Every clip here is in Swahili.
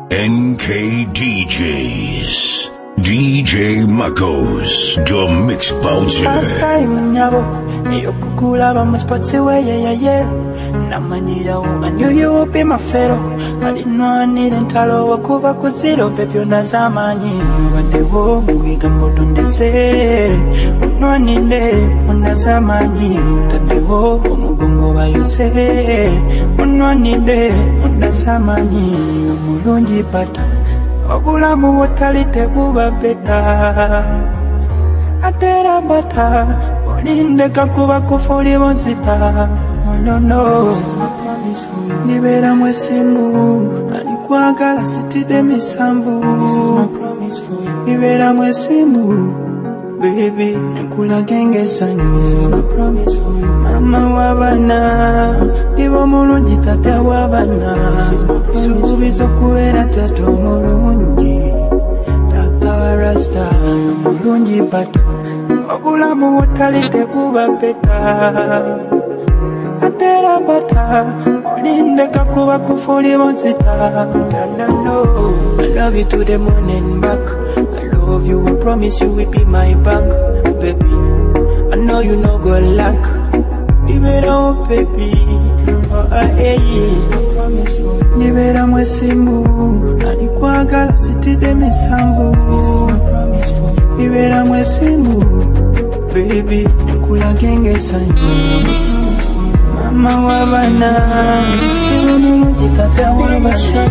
NKDJs. DJ Marcos, the mix bouncer. Last time, nyabo, yo kukulaba muspotsi way, yeah. Namanira, I knew you would be my fellow. I didn't know I needed talo wakuva kuziro, baby, unazamani. Wande wo, mugiga mudunde se. Unwaninde, unazamani. Tande wo, mugungo wa yuse. Unwaninde, unazamani. Mulungi pata. Obulamu wotalite buba beta atera bata olinde kakuba kufuli bonzita no nibera mwesimbu alikwagala sitide misambu nibera mwesimbu baby nkula genge sanyu mama wabana nibo mulungi tata wabana sukubizo kuera tato mulungi tata rasta mulungi bato obulamu wotalite buba beta atera bata olinde kakuba kufuli bonzita no I love you to the moon and back I love you, I promise you will be my back baby I know you no go lack libera baby libera mwesimbu alikwagala sitide misambu libera mwesimbu baby nkula genge sanyu mama wabana jitata wabasha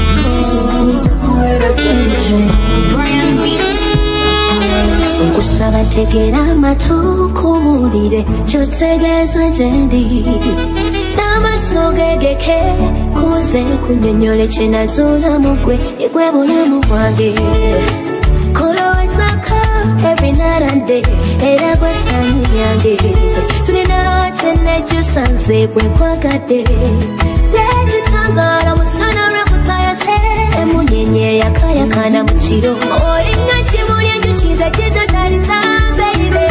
Kusaba tegera matuku mulire chotegeza jendi namasogegeke kuze kunyonyole chinazula mugwe igwe bulamu bwange kolowezako every night and day era gwe sanyu yange sinina tenejusanze bwe nkwagadde lejitangala musana lwekutayase emunyenye yakayakana mu kiro olinga kimuli enjukiza kizataliza baby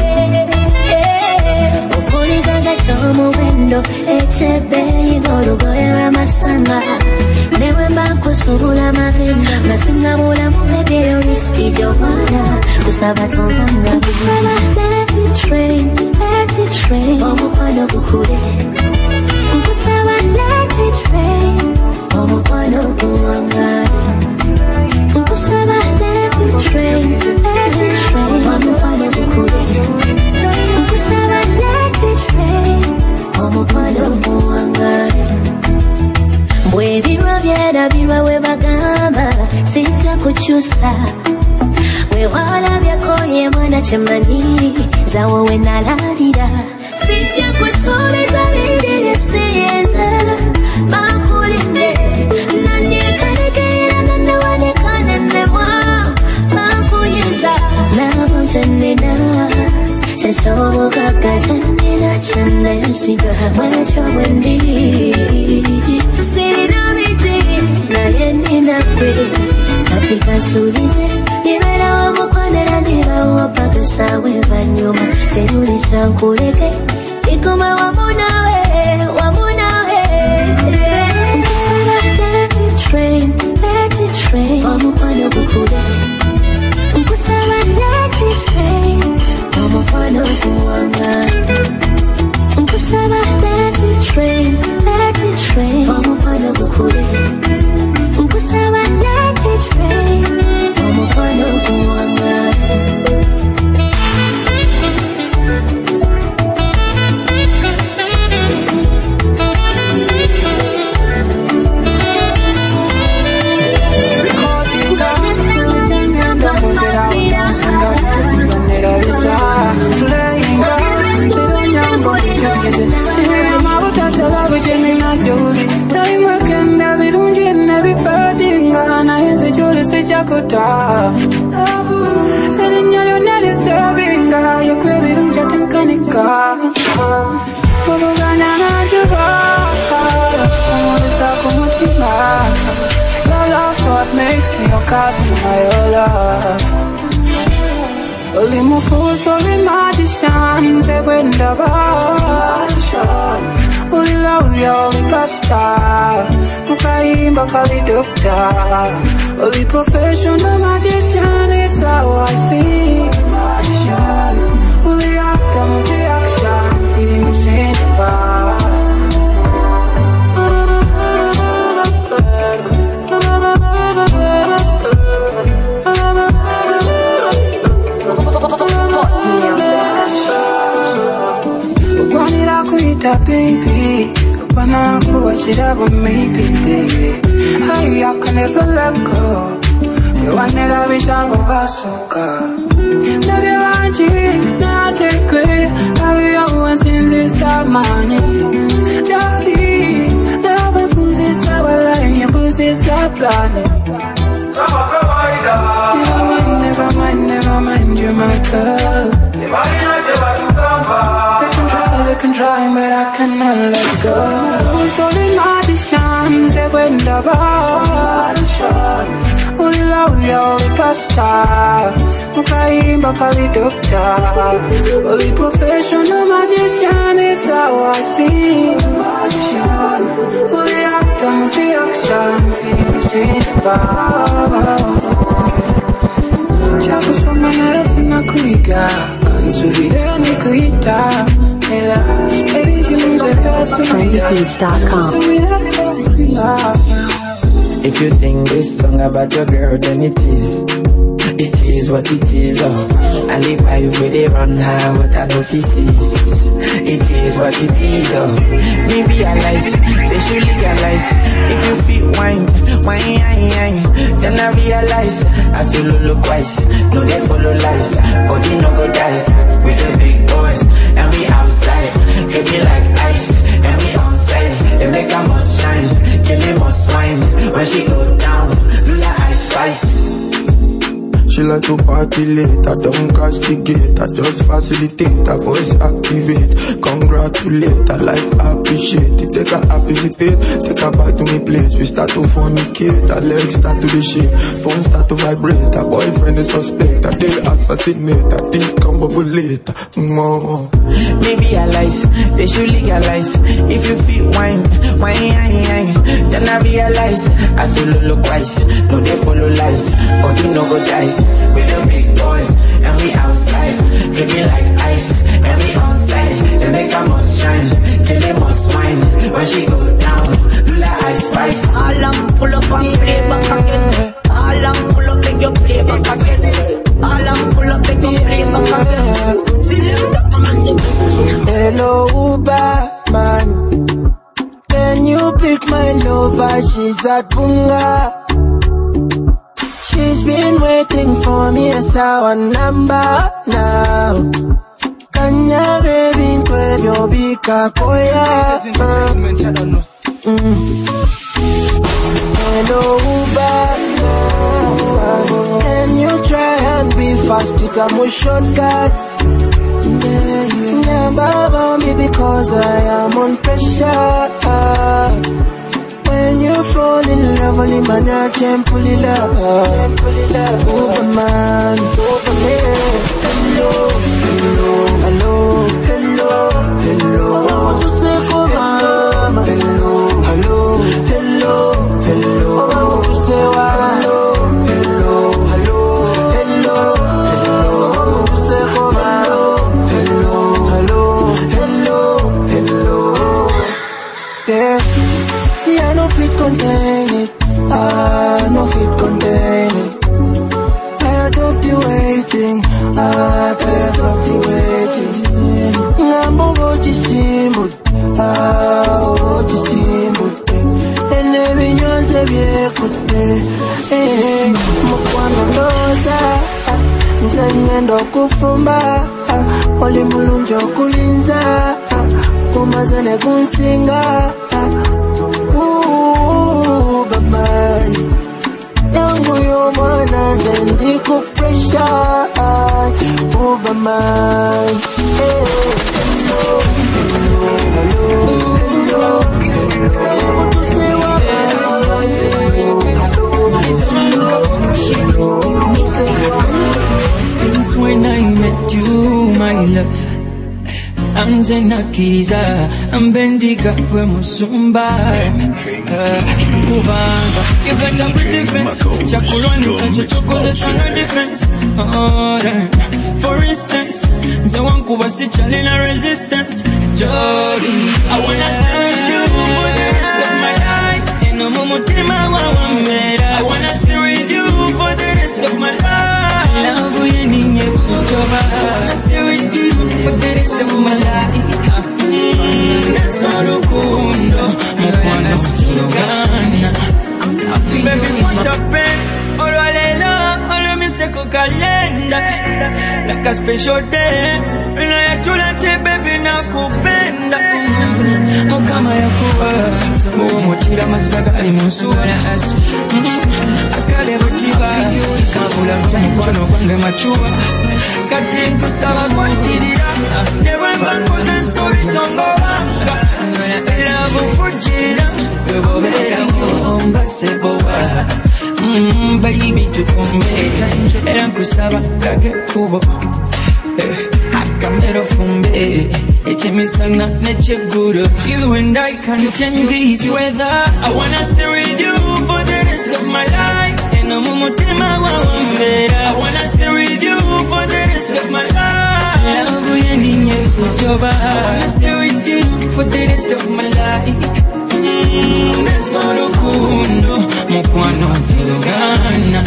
okulizaga ky'omuwendo ekyebeeyi ng'olugoye lw'amasanga newe mba nkusubula magenda nga singabulamu ebyeyo risiki gy'obwana kusaba tombanga kusaba let it rain omukwano gukule nkusaba let it rain omukwano guwangale nkusaba let it rain omukwano gukule nkusaba let it rain omukwano guwangale mbwe ebirwa byerabirwa we bagamba sijja kukyusa we walabyeko ye mwana kyemanyi zawo we nalalira sijja kusuubiza bindi byesiyinza bakulinde nanyekanekera nannewanekanennemwa bakuyinza nabo kyenina kyekyobugaga kyenina kyenneesiga mwekyo bwendi sirina biti naye nina gwe kati kasuubize liberawo mukwanira ndirawo pakasawe vanyuma terulisa nkuleke ikoma wamu nawe nkusaba let it rain omukwano gukule nkusaba let it rain omukwano guwangale nkusaba let it rain omukwano gukule nkusaba let it rain omukwano guwangale Only more fools for magicians, they went about. Only love you, pastor, mukaimba kali doctor, only professional magician, it's how I see. Magician, only actor, music action, feeding me change the bar. Baby, when I go, I should have a maybe day. I can never let go. You want to love is a bazooka. Never want you, not take it. I'll be always in this money. Daddy, never pussy's a lie, pussy's a plan. Never mind, you're my girl. They can try, but I cannot let go. Who's only magicians, they went about. Only love you, only pastor. Mukaimba kali doctor. Only professional magician, it's how I see. Magician, only actor, music action, feeding me change the bar. Chapo somana sina kuiga, kansubira ni kuita. Trendybeats.com. If you think this song about your girl, then it is what it is. And the vibe where they run high, what I know this is. It is what it is. Maybe realize they should legalize. If you feel wine, then I realize as you look wise, no they follow lies, body no go die. With the big boys and we outside, they be like ice and we outside. They make a must shine, kill me must wine. When she go down, Lula ice spice. She like to party late, I don't castigate, I just facilitate, her voice activate, congratulate, her life appreciate, it take her participate, take her back to me place, we start to fornicate, her legs start to be shake, phone start to vibrate, her boyfriend is suspect, I take assassinate, her teeth come bubble later, Maybe I lies, they should legalize, if you feel wine, then I realize, as you look wise, no they follow lies, but you no go die. With the big boys, and we outside. Drinking like ice, and we outside. They make a must shine, kill them must wine. When she go down, Lula ice spice. All I'm pull up and play back again. All I'm pull up and you play back again. All I'm pull up and you play back again. Hello, Uber man. Can you pick my lover? She's at Bunga. She's been waiting for me as our number now. Kanya baby kwebyo bika koya. Hello Uber, can you try and be fast? It's a more shortcut. Number me because I am on pressure. When you fall in love, only man I can pull it up. Over man, over me. Hello, hello, hello, hello, hello. I want to say for mama. Hello, hello, hello, hello. I want to say hello, hello, hello, hello, hello. I want to say for mama. Hello, hello, hello, hello. Yeah. See, I no fit contain it. I no fit contain it. Tired of the waiting. Tired of the waiting. Ngambo jisimut. Jisimut. Ene vinyonze vyekute. Mukwano ndoza. Nzengendo kufumba. Oli mulunjo kulinza. Kumazene kunsinga. Baman yangu yo mwana zendi ku pressure. Baman hello, hello, Since when I met you, my love, anze nakiriza mbendiga gwe musumba kubanga you got a pretty face chakulwanisa chochokozesa na defense for instance nze wankuba sichalina resistance Jody I wanna stay with you for the rest of my life eno mumutima wawamera I wanna stay with you for the rest of my life love yeninye kutoba I wanna stay with you for the rest of my life Sarukundo mwana sugana baby what a pen olwalela olomiseko kalenda like a special day unayatulate baby nakupenda mukama yakuwa omutira masagali munsula sakale butiba kakula mumukono gwange machuwa kati nkusaba kwantirira nebwembankoze nsobitongobanga labufujira webobeerako mbasebowa baby tukombeta era nkusaba kage kubo akamero fumbe echemisana necheguro you and I can change this weather I wanna stay with you for the rest of my life eno mumutima wawambera I wanna stay with you for the rest of my life love yeninye kutoba I wanna stay with you for the rest of my life Nesorukundo mukwano mfilugana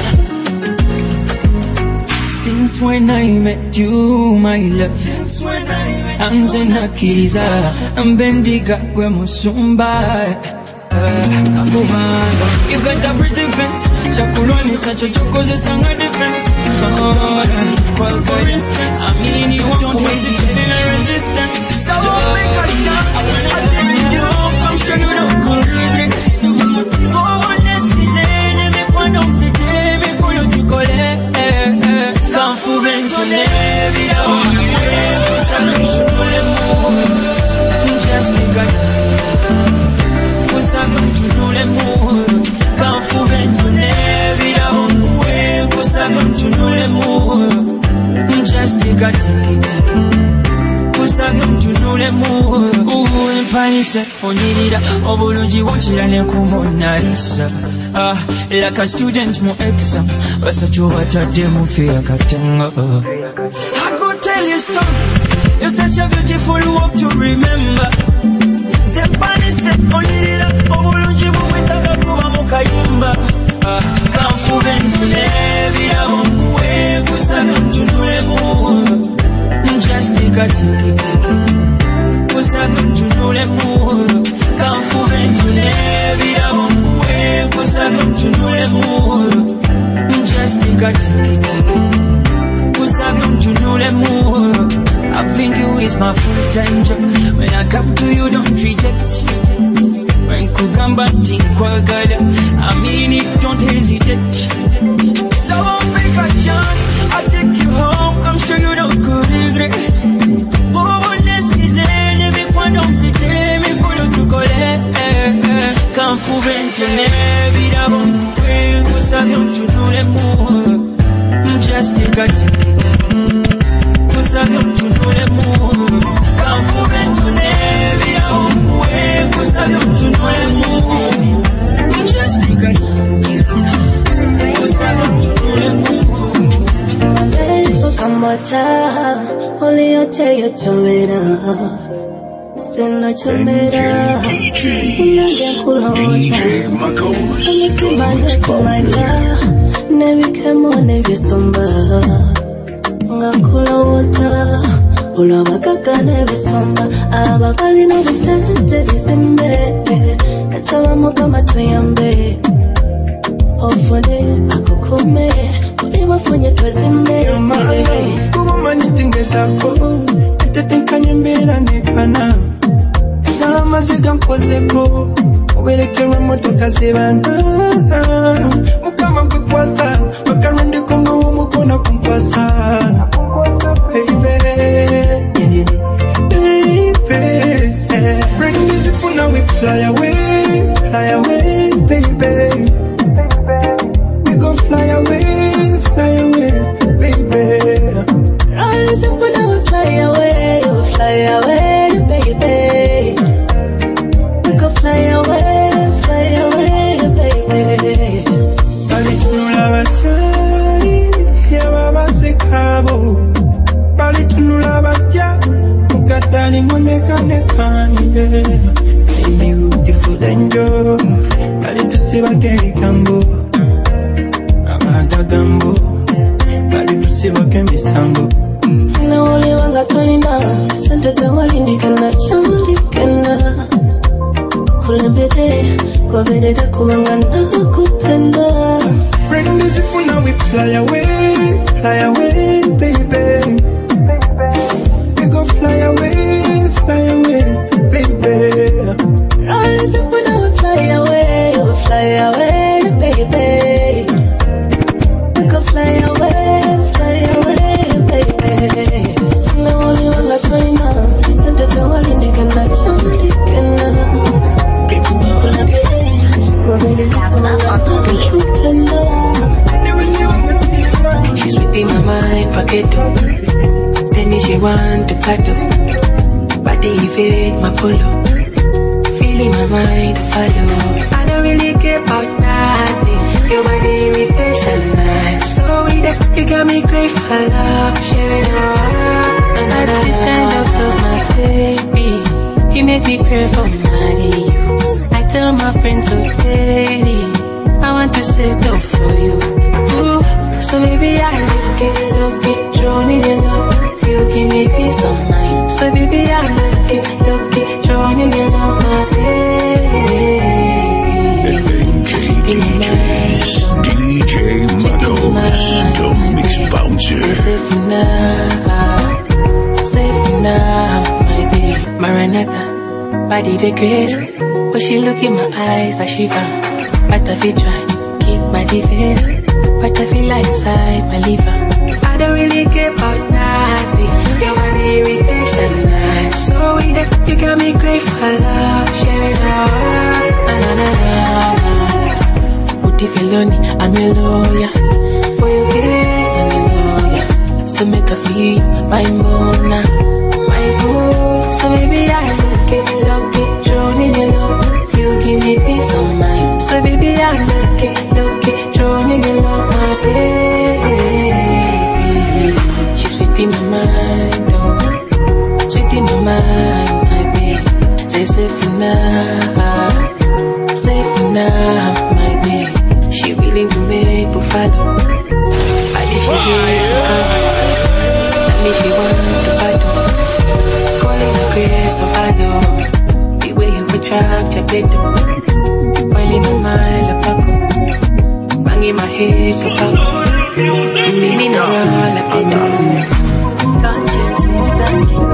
Since when I met you, my love Anze nakiriza mbendiga gwe musumba Kubanga you got a pretty face chakulwanisa chochokozesa nga defense well for instance I mean you don't hesitate in a resistance so I'll make a chance I stay with you I'm sure you don't regret go on this season me kwano mpite me kulo tukole kanfu bentone vida omwe kusana mchule mu just got kusana mchule mu kanfu bentone vida omwe kusana mchule mu just got kusana mchule mu empanise onirira obulungi bukira ne kumbonalisa like a student mu exam basacho batadde mu fear katenga I could tell you stories you're such a beautiful walk to remember empanise onirira obulungi bumwetaka kuba mu kayimba kanfube ntune biramuwe kusana mtunule mu just take a ticket kusana mtunule mu kanfube ntune biramuwe kusana mtunule mu just take a ticket kusana mtunule mu I think you is my full-time job when I come to you don't reject when kugamba tinkwagala I mean it don't hesitate so I'll make a chance I'll take you home I'm sure you don't go regret go on this season me kwando mpite me kulo tukole kanfu bentone birabo kwe kusabyo mtunule mu just take a ticket kusabyo mtunule mu kanfu bentone birabo kwe kusabyo mtunule mu just take a ticket kusabyo mtunule mu kamata only you tell you to me send to me DJ Makos kamata never come on never somba ngakuloza ulabakaka never somba abakali no bisente bisembe etaba mukama tuyambe ofole akukome ulibafunye twezimbe kumanyitingezako tetenkanye mbera nekana namaziga nkozeko obelekerwa motoka zibanga mukama kwikwasa bakarundiko ng'omukona kunkwasa baby bring me zippo now we fly away baby we go fly away baby run zippo now we fly away fly away, baby. Balitunula bachai, yababa sekabo. Balitunula bacha, mukatali moneka, yeah. Beautiful angel, balitusiba kemikambo, abagagambo, balitusiba kemisambo. Na wale wanga toina, sente tawalindikana, chamulikana. Kulembede, kwa bedede kumangana kupenda. Bring the zip now we fly away, baby. We go fly away, baby. Roll the zip now we fly away, baby. We go fly away, baby. Na wale wanga toina, sente tawalindikana, chamulikana. She's within my mind, pocket. Tell me she want to cuddle. Body evade my polo. Feeling my mind follow. I don't really care about nothing. Your body irritation nice. So with that, you got me great for love. Sharing around. Another this kind of love, my baby. You make me pray for money. Tell my friends so daily, I want to settle for you. Ooh, so baby I look it, drawn in your love. You give me peace of mind. So baby I look it, drawn in your love, my baby. DJ Marcos, the Mix Bouncer. Safe now, my baby. Maranatha, body the grace. When she look in my eyes, I shiver. But I feel try, keep my defense. But I feel like inside my liver. I don't really care about nothing. Your body irritation nice. So with that, you got me great for love. Sharing around. Uti feloni, I'm your lawyer. For your case, I'm your lawyer. So make a feel my mona, my goals. So baby, I look it, drawn in your love. You give me peace of mind. So baby, I'm lucky, drawn in your love, my baby. She's sweet in my mind, oh, sweet in my mind, my baby. Say safe now, my baby. She willing to make buffalo. I think she willing to come. I mean she want to battle. Calling the grace of Allah. Attract your bed, while in my mind, la paco, banging my head, paco, spinning around like a dog. Conscience is touching,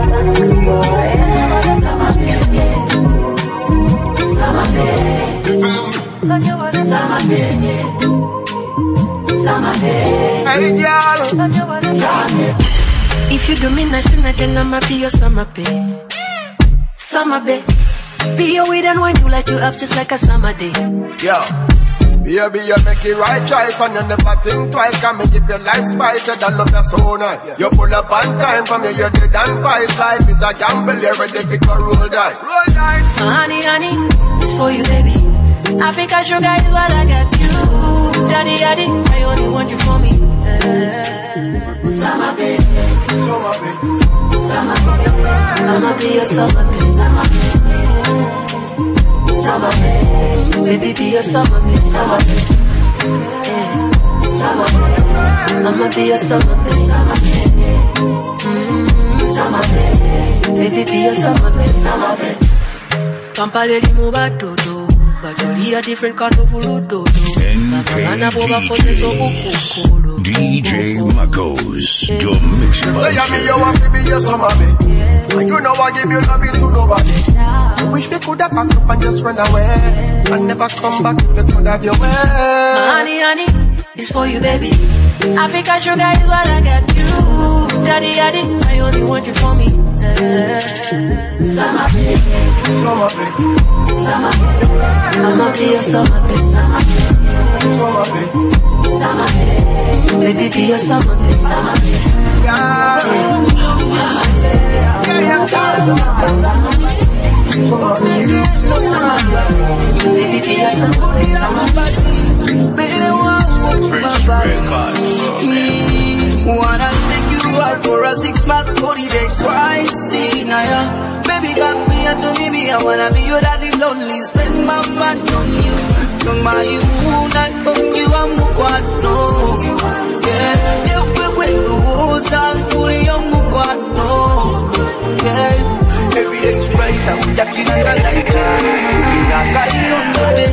summer baby, summer baby, summer baby, summer baby, summer baby. If you do me nice tonight, then I'ma be your summer baby, summer baby. Be your weed and wine to light you up just like a summer day. Yo, baby, you make it right choice and you never think twice. Can me give your life spice, you don't love you so nice. Yeah. You pull up on time from you, you're dead and pies. Life is a gamble, you're ready to roll dice. Roll dice. Honey, it's for you, baby. Africa sugar is what I got you. Daddy, I only want you for me. Summer baby, summer baby, summer baby. I'ma be your summer baby, summer baby. Summer baby, baby be your summer baby, summer baby. Yeah. Summer baby, I'ma be your summer baby, summer baby. Summer baby, baby be your summer baby, summer baby. Kampale di mo batoto, batoli a different kind of urudo. DJ Marcos, your Mix Bouncer. Say me you want to be your summer baby, and you know I give you love to nobody. I wish we could have packed up and just run away and never come back if you could have your way. Honey, it's for you, baby. Africa sugar is what I got you. Daddy, I only want you for me. Summer baby, summer baby, summer baby. I'ma be your summer baby, summer baby. Summer baby, summer baby. Baby, be your summer baby, summer baby. Wanna take you out for a 6-month holiday twice in a year. Baby got me and to me, I wanna be your daddy lonely. Spend my money on you. You're my moon, I come you, I'm Mukwano. Yeah, you will win the wars, I'm putting your Mukwano. Yeah, every day is bright, I'm ducking and I like that. I got it on the day.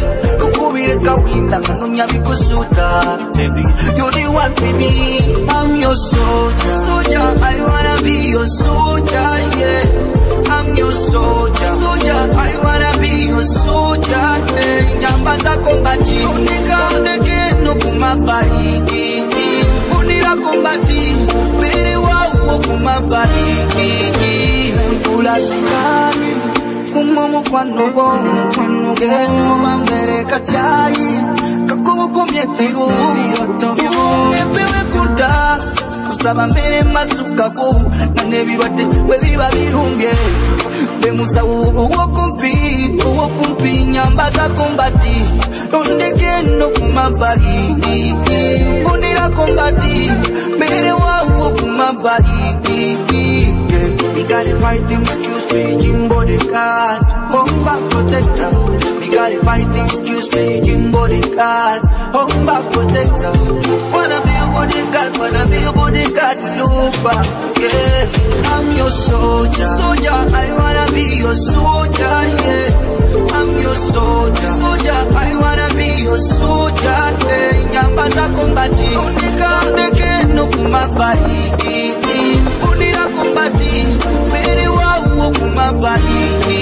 Baby, you're the one for me. I'm your soldier. Soldier, I wanna be your soldier, yeah. I'm your soldier. Soldier, I wanna be your soldier, yeah. Nyambaza kombati. Unika no kumabari. Unira kombati. Bere wa kumabari. Pula sikari. Mumu kwano bongo, mambere kachai, kakuku mietiru, epewe kunta, kusaba mbere masuka ko, nanebi bate, webiba birunge, bemusa uwo kumpi, nyambaza kombati, ondeke no kumabari, unira kombati, mbere wa uwo kumabari, we got it fighting excuse me, Jimbo the God, home back protector. We got it fighting excuse me, Jimbo the God, home back protector. Wanna be a bodyguard, wanna be a bodyguard, Lufa. Yeah, I'm your soldier, soldier. I wanna be your soldier, yeah. I'm your soldier, soldier. I wanna be your soldier, yeah. Nyambaza kombati, unika no kumabari. Unira kombati, bere wa uo kumabari.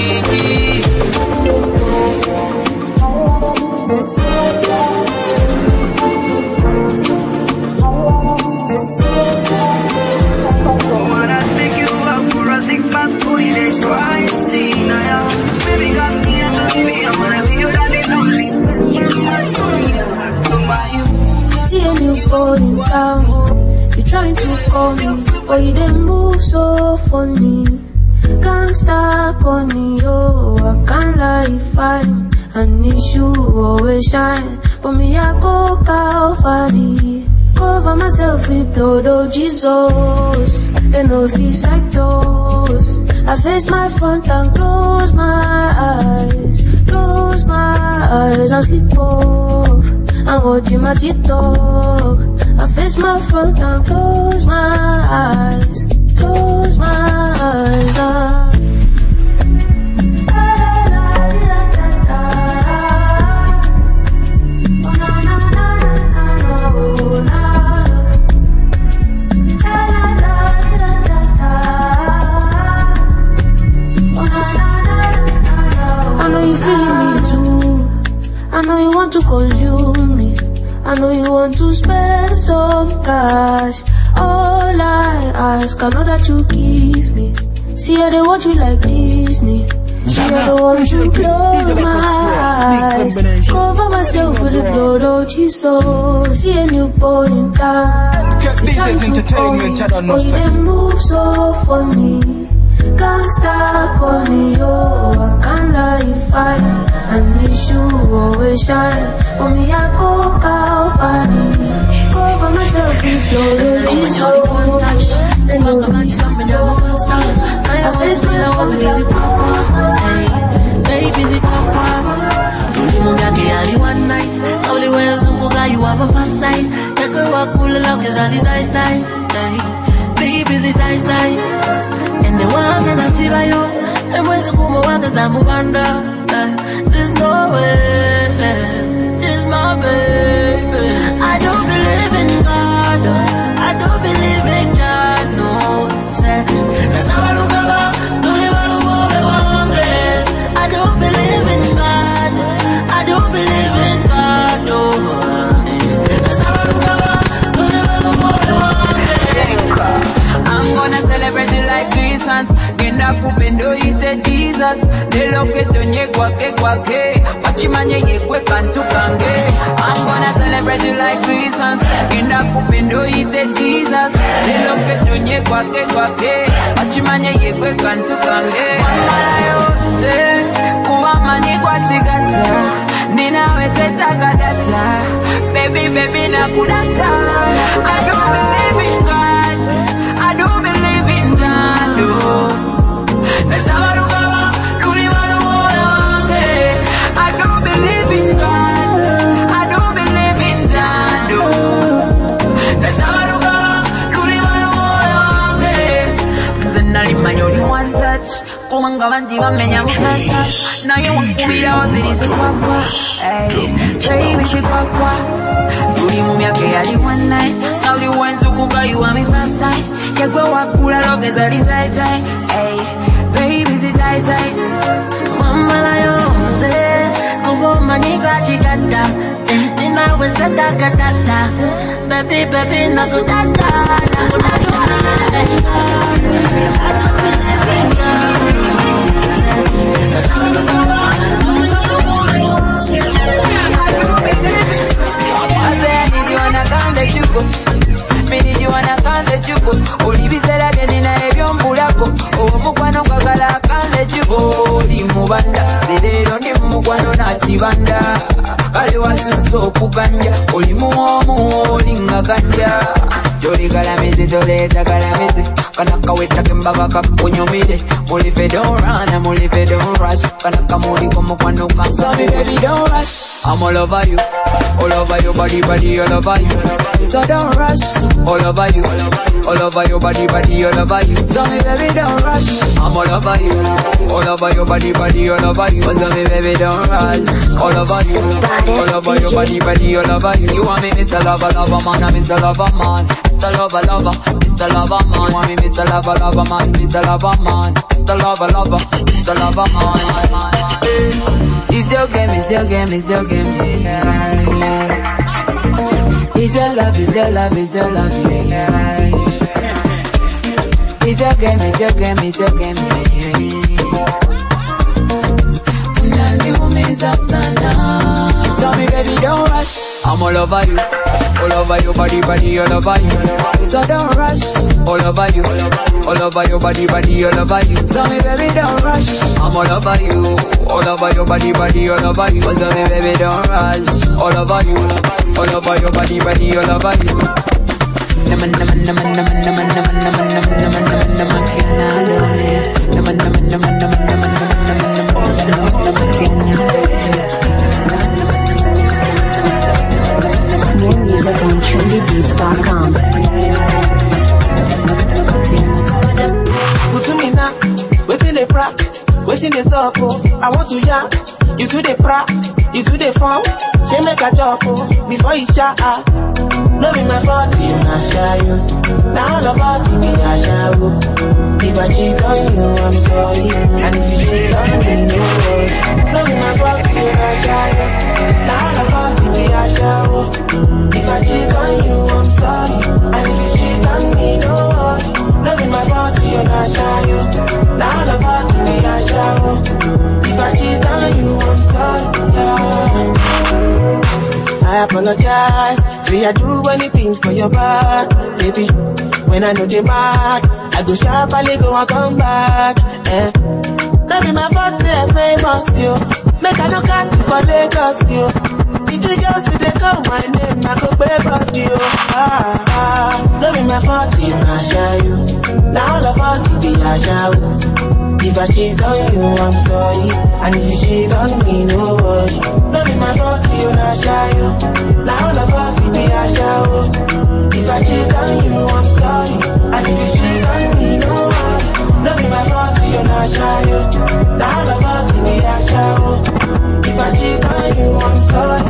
Wanna take you out for a 6-month holiday, so I see now. Baby got me and to me, I wanna be your daddy lonely. See a new boy in town, you trying to call me, but you didn't move so funny. Can't stop on me, oh, I can't lie, fine. I need you always shine, but me I go Calvary. Cover myself with blood, oh Jesus. Then no feels like those. I face my front and close my eyes and sleep off. I'm watching my TikTok. I face my front and close my eyes up. I know you feeling me too. I know you want to consume me. I know you want to spend some cash. All I ask, I know that you give me. See how they watch you like Disney. See how they want to close my eyes. Cover myself with the blood of Jesus. See a new boy in town. You trying to call me, but you didn't move so funny. Can't stop on me, oh, I can't lie, fine. I need you always shine, but me I go Calvary. Cover myself with your Lord Jesus. And no fees coming down. I face my baby, the papa. You one night, only way you have a fast sight. Take a walk, pull a lock, is a design time. Baby, the time. And the one that I see by you, and when you come over, cause I'm a wonder. There's no way, it's my baby. I don't believe in God, I don't believe in God, no. That's how I look about, don't even know what I want. I don't believe in God, I don't believe in God, no. That's how I look about, don't even know what I want. I'm gonna celebrate it like Christmas. Genda kupendo ite Jesus. De lo que tú tunye kwake wachimanye yekwe kantu kange. I'm gonna celebrate you like Christmas. Inda kupendo ite Jesus. Lelo ke tunye kwake wachimanye yekwe kantu kange. Mama yote kuwamani kwa chigata. Nina wete takadata. Baby na kudata. I don't believe in God. I don't believe in God. Let's have a look. I don't believe in God. I don't believe in Jando. Let's have a look. Zenali mayori one touch. Kumanga vanji vamenya mukasa. Now you want to be out in the kwakwa. Hey, baby, kwakwa. Tuli mumyake yali one night. Now you went to kuka, you want me fast side. Yekwe wakula loke zali zai zai. Hey, baby, zi zai zai. Mama la yose. Mani gata, nina wese takatata. Baby, nakudata. I need you and I can't let you go. Me need you and I can't let you go. Olibisela byenina ebyombulako. Omukwano kwagala I can't let you go. Oli mubanda, lero ndi mukwano nakibanda. Kale wasusa okuganja, oli muwomu olinga ganja. Joli kalamizi toleeta kalamizi. Kanaka wetake mbaga kakunyumire. Mulife don't run, mulife don't rush. Kanaka muliko mukwano kanka. So me baby don't rush. I'm all over you. All over your body, all over you. So don't rush. All over you. All over your body, all over you. So me baby don't rush. I'm all over you. All over your body, all over you. So me baby don't rush. All over you. All over your body, all over you. You want me Mr. Lover, man, I'm Mr. Lover, man. Mr. Lover, Mr. Lover, man. You want me Mr. Lover, man, Mr. Lover, man. Mr. Lover, Mr. Lover, man. It's your game, it's your game, it's your game, yeah. It's your love, it's your love, it's your love, yeah. It's your game, it's your game, it's your game, yeah. Unaniumiza sana. So me baby don't rush. I'm all over you. All over your body, all over you. So don't rush. All over you. All over your body, all over you. So me baby don't rush. I'm all over you. All over your body, all over you. So me baby don't rush. All over you. All over your body, all over you. Naman More music on trendybeats.com. Waiting the pra, waiting the sup, I want to ya. You do the pra, you do the form. She make a job before you shot. No be my fault, you not shy you. Now all of us be a shy. If I cheat on you, I'm sorry. And if you cheat on me, no worry. No be my fault, you not shy you. Now all of us be a shy. If I cheat on you, I'm sorry. And if you cheat on me, no worry. No be my fault, you not shy you. Now all of us be a shy. If I cheat on you, I'm sorry. Yeah. I apologize. Say I do anything for your back, baby. When I know they mad, I go sharply go and come back. That be my fault, say I famous you. Make I no cast it for Lagos you. If the girls see they call my name, I go pay about you. That be my fault, you not shy you. Now all of us be a shy. If I cheat on you, I'm sorry. And if you cheat on me, no worry. Don't be my fault, you not shy you. Now all of us be a show. If I cheat on you, I'm sorry. And if you cheat on me, no worry. Don't be my fault, you not shy you. Now all of us be a show. If I cheat on you, I'm sorry.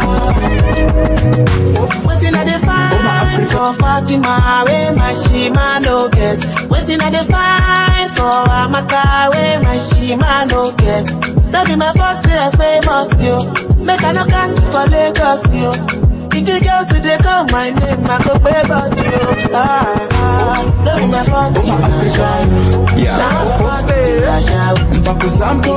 Waiting at the fine for Fatima, where my shima no get. Waiting at the fine for Amaka, where my shima no get. That be my fault, say I famous you. Make I no cast for Lagos you. If the girls see they call my name, I go pay about you. That be my fault, you not shy. Mpakusampo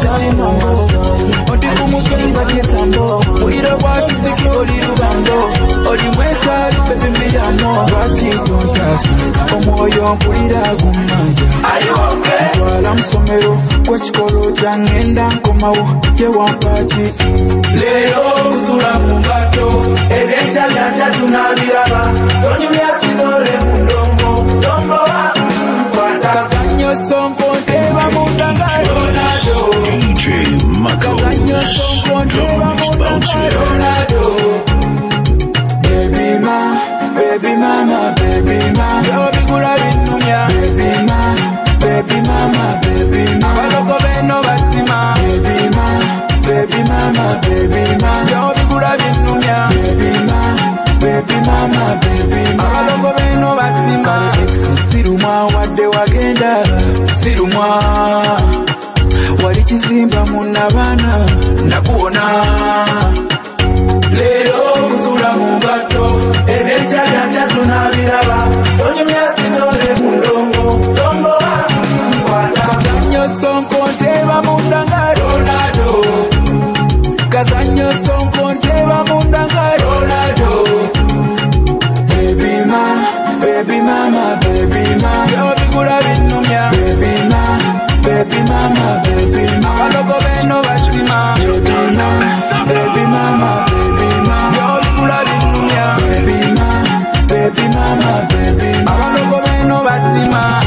Odi kumukenga chetambo Muira wachi siki oli rubando Oli mwesa lupepe miyamo Wachi tontasi Omoyo mpulira gumanja Are you okay? Wala msomero Kwechikolo changenda nkomawo Yewampachi Leo kusula mungato Edencha vyancha tunabiraba Tonyi myasidole mundongo Dongo wa Kazanyo sonko nteba mundanga Ronaldo DJ Makos, the Mix Bouncer. Baby mama, yo bigula binumya. Baby mama, abaloko beno batima. Baby mama, yo bigula binumya. Baby mama, abaloko beno batima. Sirumwa wadde wagenda, sirumwa. Walichizimba munabana nakuona leo kusula mungato ebecha yanja tunabiraba tonye myasidole mundongo tongo wa kazanyo sonko nteba mundanga Ronaldo kazanyo sonko nteba mundanga Ronaldo baby mama yo bigula binumya baby mama Abalogo beno batima baby mama yo bigula binumya baby mama Abalogo beno batima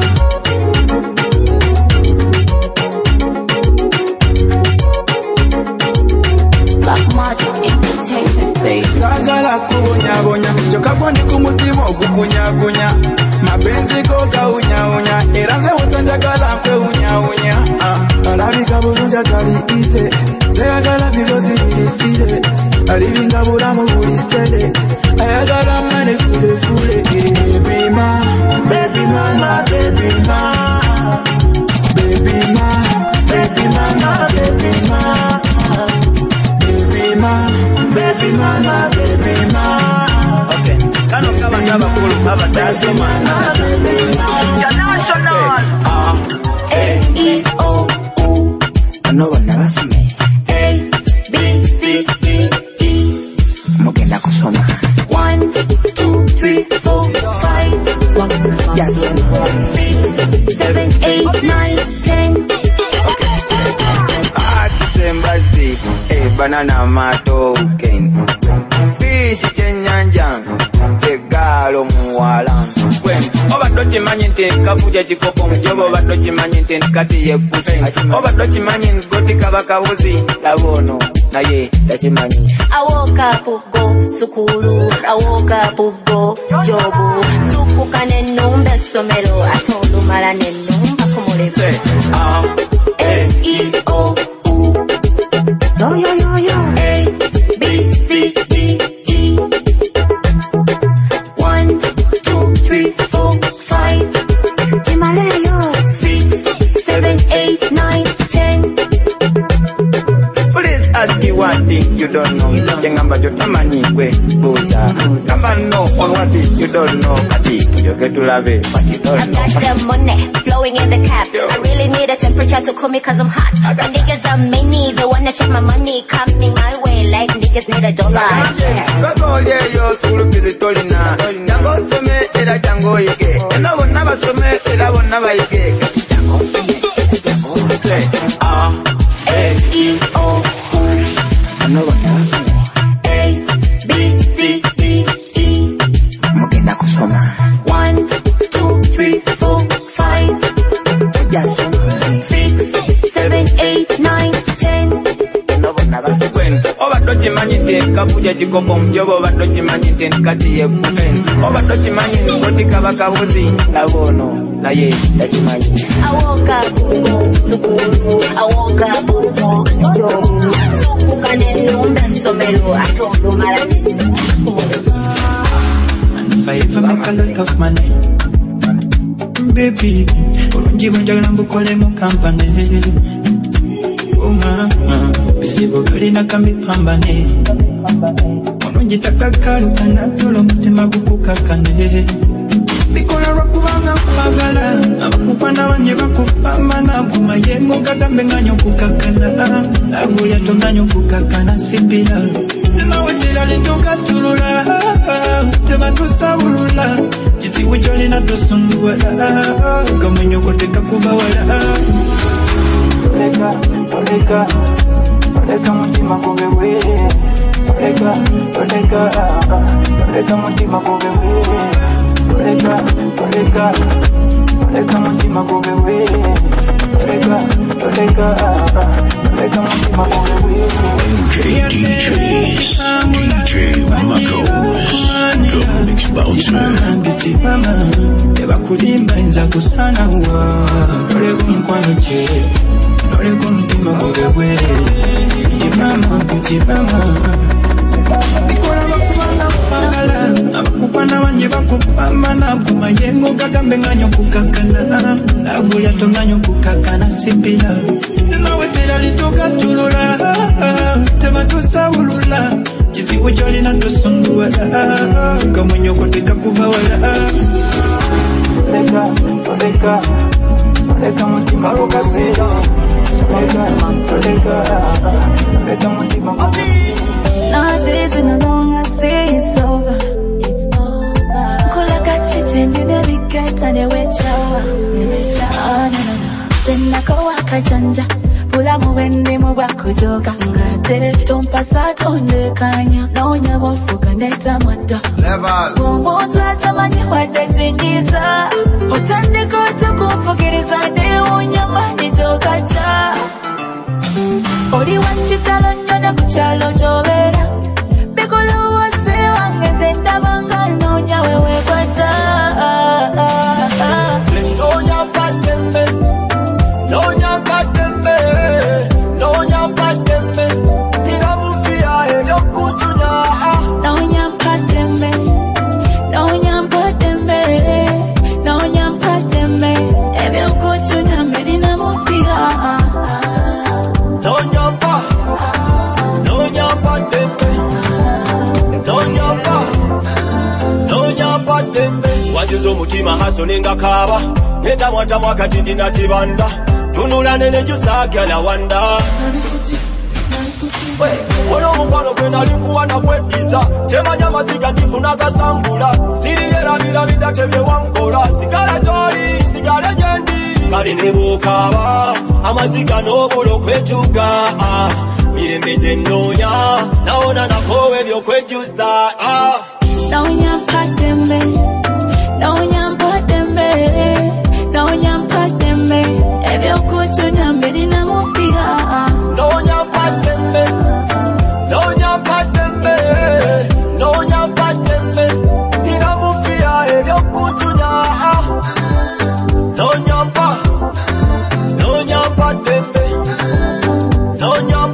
Black Magic Entertainment. Sagala kunya choka ndi kumutima okukunya mapenzi go gaunya eranze utanjagala kwe unya alabika bulunja kali ize ayagala bilozi bilisire alibinga bulamu bulistele ayagala mane fule baby mama baby mama okay kano kama ndaba kulu baba dazo mana international A-E-O-U ano banabasome A-B-C-D-E mugenda kusoma 1, 2, 3, 4, 5 Yes 6, 7, 8, 9, 10 Kisembazi banana matoken fish chenyanja egalo muwala obadde kimanyi nti kavuja kikopo mujobo obadde kimanyi nti kati yepusi obadde kimanyi ngoti kabakabuzi labono naye takimanyi I woke up go sukulu I woke up go jobu sukuka nenumbe somero atolu mala nenumba kumulefe A-E-O-U Yo A-B-C-D-E 1, 2, 3, 4, 5 Timaleyo 6, 7, 8, 9, 10 Please ask you one thing you don't know chengamba jotamanyi gwe buza kamba no on what you don't know kati tujogetulabe pati don't I got the money flowing in the cap I really need a temperature to cool me cause I'm hot the niggas are many they wanna check my money coming my way like niggas need a dollar Bagolye yo sulu fizitolina Jango some era jango yige Ena bonna basome era bonna bayige Jango some A-E-O-U ano banabasome A-B-C-D-E mugenda kusoma 1, 2, 3, 4, 5 Yes 6, 7, 8, 9, 10 obadde kimanyi nti kavuja kikopo mujobo obadde kimanyi nti kati yepusi obadde kimanyi ngoti kabakabuzi labono naye takimanyi I woke up go sukulu I woke up go jobu sukuka nenumbe somero atolu mala If I ever make a lot of money baby olungi bwenjagala mbukole mu kampani bizibu galina kamipambane olungi takakalukana tolo mutima gukukakane bikola lwakubanga bakwagala abakukwana banye bakupambana kumayengo gagambe nganyo kukakana abulya tonganyo kukakana sipira nawetera litoka tulula tebatusabulula kizibu kyolina tosunduwala kamenyo koteka kubawala oleka mutima gubewe oleka mutima gubewe oleka mutima gubewe oleka mutima gubewe MK DJs, DJ Marcos, the Mix Bouncer. Tebakulimba inza kusana wa oleka mukwano kye oleka mutima gubewe Mama, bikola bakubanga kwagala abakupana banye bakupambana kumayengo gagambe nganyo kukakana abulya tonganyo kukakana sipira nawetera litoka tulula tebatusabulula kizibu kyolina tosunduwala kamwenyo koteka kuvawala oleka mutima gukasira Nowadays when I long I say it's over. Kula kachiche ndine viketa newechawa. Tena kawa kajanja pula muwende mubakujoga ngate tompasa tonde kanya naonya bofuka ndeta mwada Bombo twatamanye wade jingiza Otande koto kumfukiriza deonya mani jogacha Odi wanchitalo nyona kuchalo jovera Bikolo wase wangeze ndabanga naonya wewe kwata Sendonya patembe Donya patembe Donya patembe Nina mufia elio kuchunya Donya patembe Donya patembe Donya patembe Elio kuchunya medina mufia Donya patembe Donya patembe Wajuzo mutima haso ninga kaba Nenda mwata mwakati ndina chibanda Tunula nene jusaki na wanda Ono mukwano kwena likuwa na kwediza Chema nyama zika ndifuna kasambula Siri yera bila vida tebye wankola Sigala jori, sigala jendi Kali nebukaba Amazika nobolo kwetuga Mirembe jenonya Naona nakowe vyo kwejusa Donya patembe Donya patembe Donya patembe Ebyo kuchunya medina mufia Donya patembe Donya patembe Donya patembe Nina mufia ebyo kuchunya Donya patembe Donya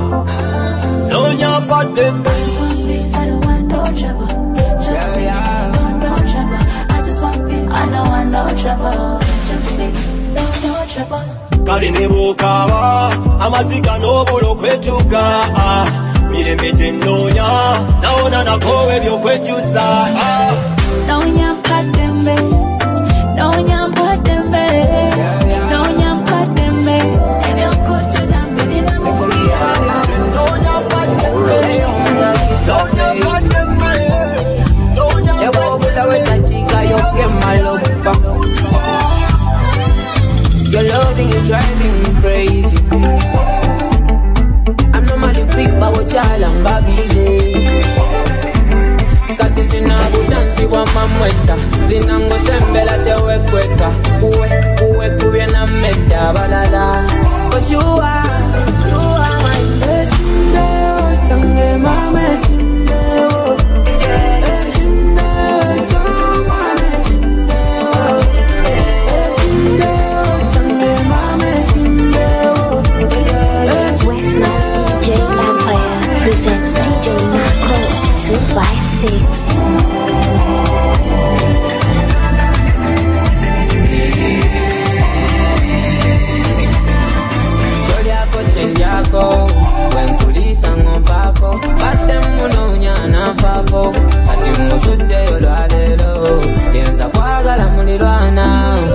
patembe I don't want no trouble Just peace, I want no trouble I just want peace, I don't want no trouble Just peace, no trouble Kali nebukaba Amazika nobolo kwetuga Mirembe jenonya Naona nakowe vyo kwejusa Donya patembe Donya patembe Donya patembe Ebyo kuchunya medina mufia Donya patembe Donya patembe Your loving is driving me crazy. I'm normally big, but what y'all and babies. Kati zinabu dansi wa mamweta Zinango sembela tewe kweka Uwe kuwe na meta balala Cause you are my legendary Change mame chindeo Legendary chama legendary Legendary change mame chindeo Westlife DJ Vampire presents DJ Marcos 256. Yako, when police and on Paco, but them munonya na Paco, at you no should day or alero, yes, a quagala munirana,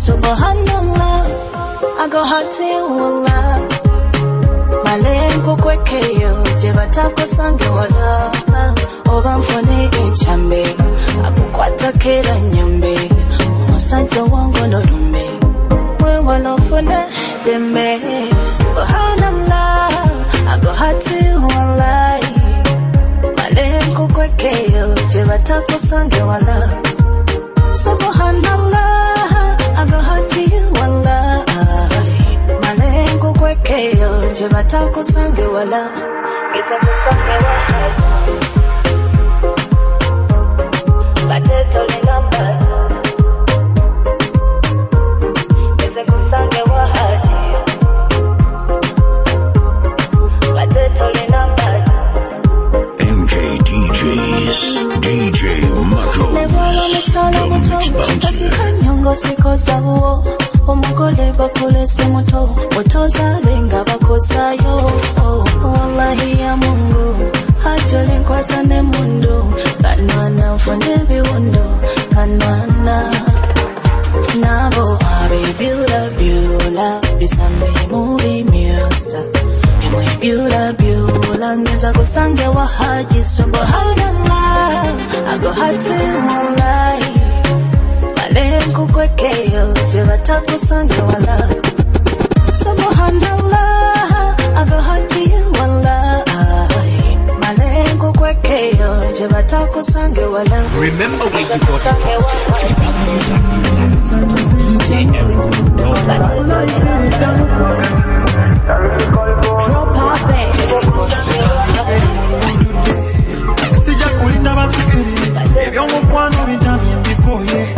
Subhanallah, I go hard to you, Allah. Malengo kwekeyo, jebatako sange wala. Oba mfone inchambe, abukwata kera nyambe. Umusanja wangu no rumbe, we wala mfone dembe. Subhanallah, I go hard to you, Allah. Malengo kwekeyo, jebatako sange wala. Subhanallah, I go hard to you, Allah. Malengo kwekeyo, jebatako sange wala. Gisa kusange wala. Bateto ni namba. Gisa kusange wala. Bateto ni namba. MK DJs, DJ Mako. Kanyongo sikoza uo omugole bakulese muto otoza lenga bakosayo wallahi ya Mungu hajole nkwasa ne mundu kanana mfone biwundo kanana nabo abe biula bisambe muri miasa emwe biula ngenza kusange wa haji subhanallah I go hard to wallahi malengo kwekeyo jebatako sange wala subhanallah I go hard to you wallahi malengo kwekeyo jebatako sange wala. Remember where you got it from. DJ Eric Drop off it. Sija kulinda basikiri ebyo mukwano bitamye mbikoye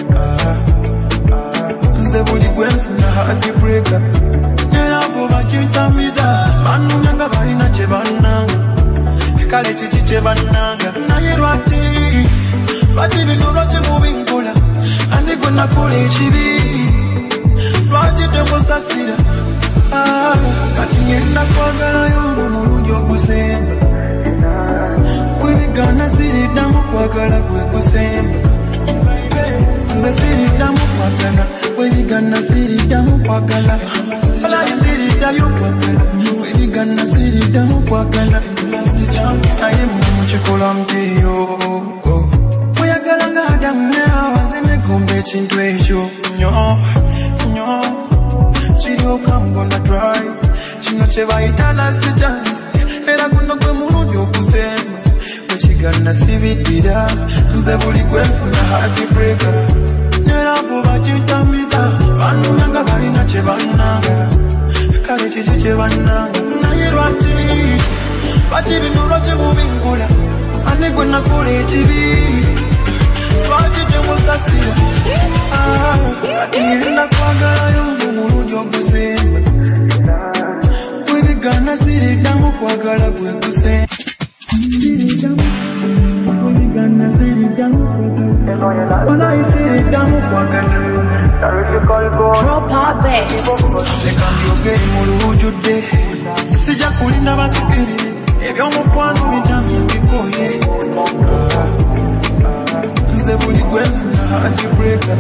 nze buli gwenfuna hakibreaka neravo bakintamiza banunanga balina kye bannanga kale kiki kye bannanga naye lwaki bino lwaki mubinkola andi gwe nakola ekibi lwaki temusasira kati ngenda kwagalayo omulundi ogusemba webigana siriddamu kwagala gwe gusemba nze siriddamu kwagala webigana siriddamu kwagala alayi siriddayo kwagala webigana siriddamu kwagala naye mukikola mutiyo weyagala nga Adamu ne Hawa zinegomba ekintu ekyo nnyo kiryoka ngona try kino kye bayita last chance era guno gwe mulundi okusemba wekigana sibiddira nze buli gwenfuna heartbreaker neravo bakintamiza banunanga balina kye bannanga kale kiki kye bannanga naye lwaki bino lwaki mubinkola ane gwe nakola ekibi lwaki temusasira kati ngenda kwagalayo omulundi ogusemba webigana siriddamu kwagala gwe gusemba webigana siriddamu kwagala walayi siriddamu kwagala Drop off it. leka mbyogere mu luwujjudde sijja kulinda basikiri ebyomukwano bitamye mbikoye nze buli gwenfuna heartbreaker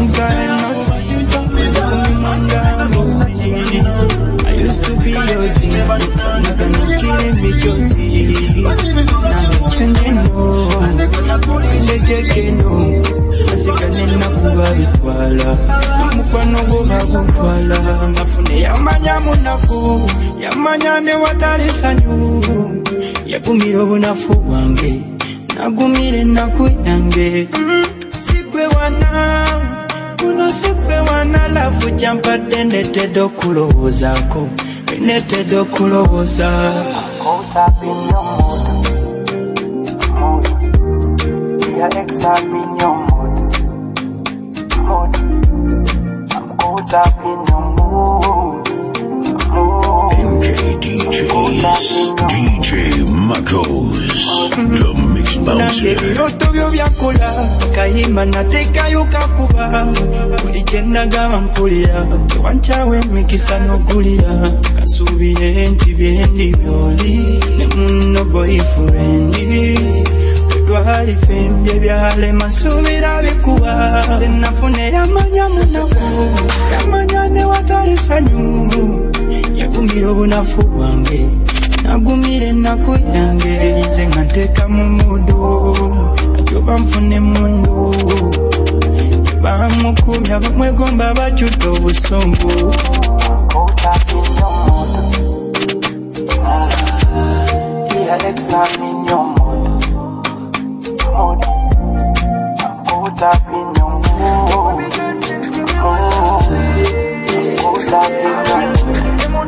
I used to be your sin, not gonna kill me Josie. Now changing no, ndege no, asikane na kuba bitwala, mukwano go bakutwala, mafune yamanya munaku, yamanya ne watali sanyu, yakumira obunafu bwange, nagumire naku yange, sikwe wana. Kuno sikwe wana lafu jampadde netedde okulowoozako netedde okulowooza MK DJs, DJ Makos, the Mix Bouncer. Ebiroto byo byakola kayimba nateekayo kakuba buli kye nagamba mpulira tewankyawa emikisa n'okulira kasuubire nti byendi byoli ne munno boyfriend twalife byebyale masubira bikuwa senafune yamanya munaku yamanya ne watali sanyu yagumira obunafu bwange nagumire ennaku yange nze nga nteeka mu mudu ajoba nfune mundu bamukumya bamwegomba bakyuta obusongo examine your mood. Put up in your mood. Put up in your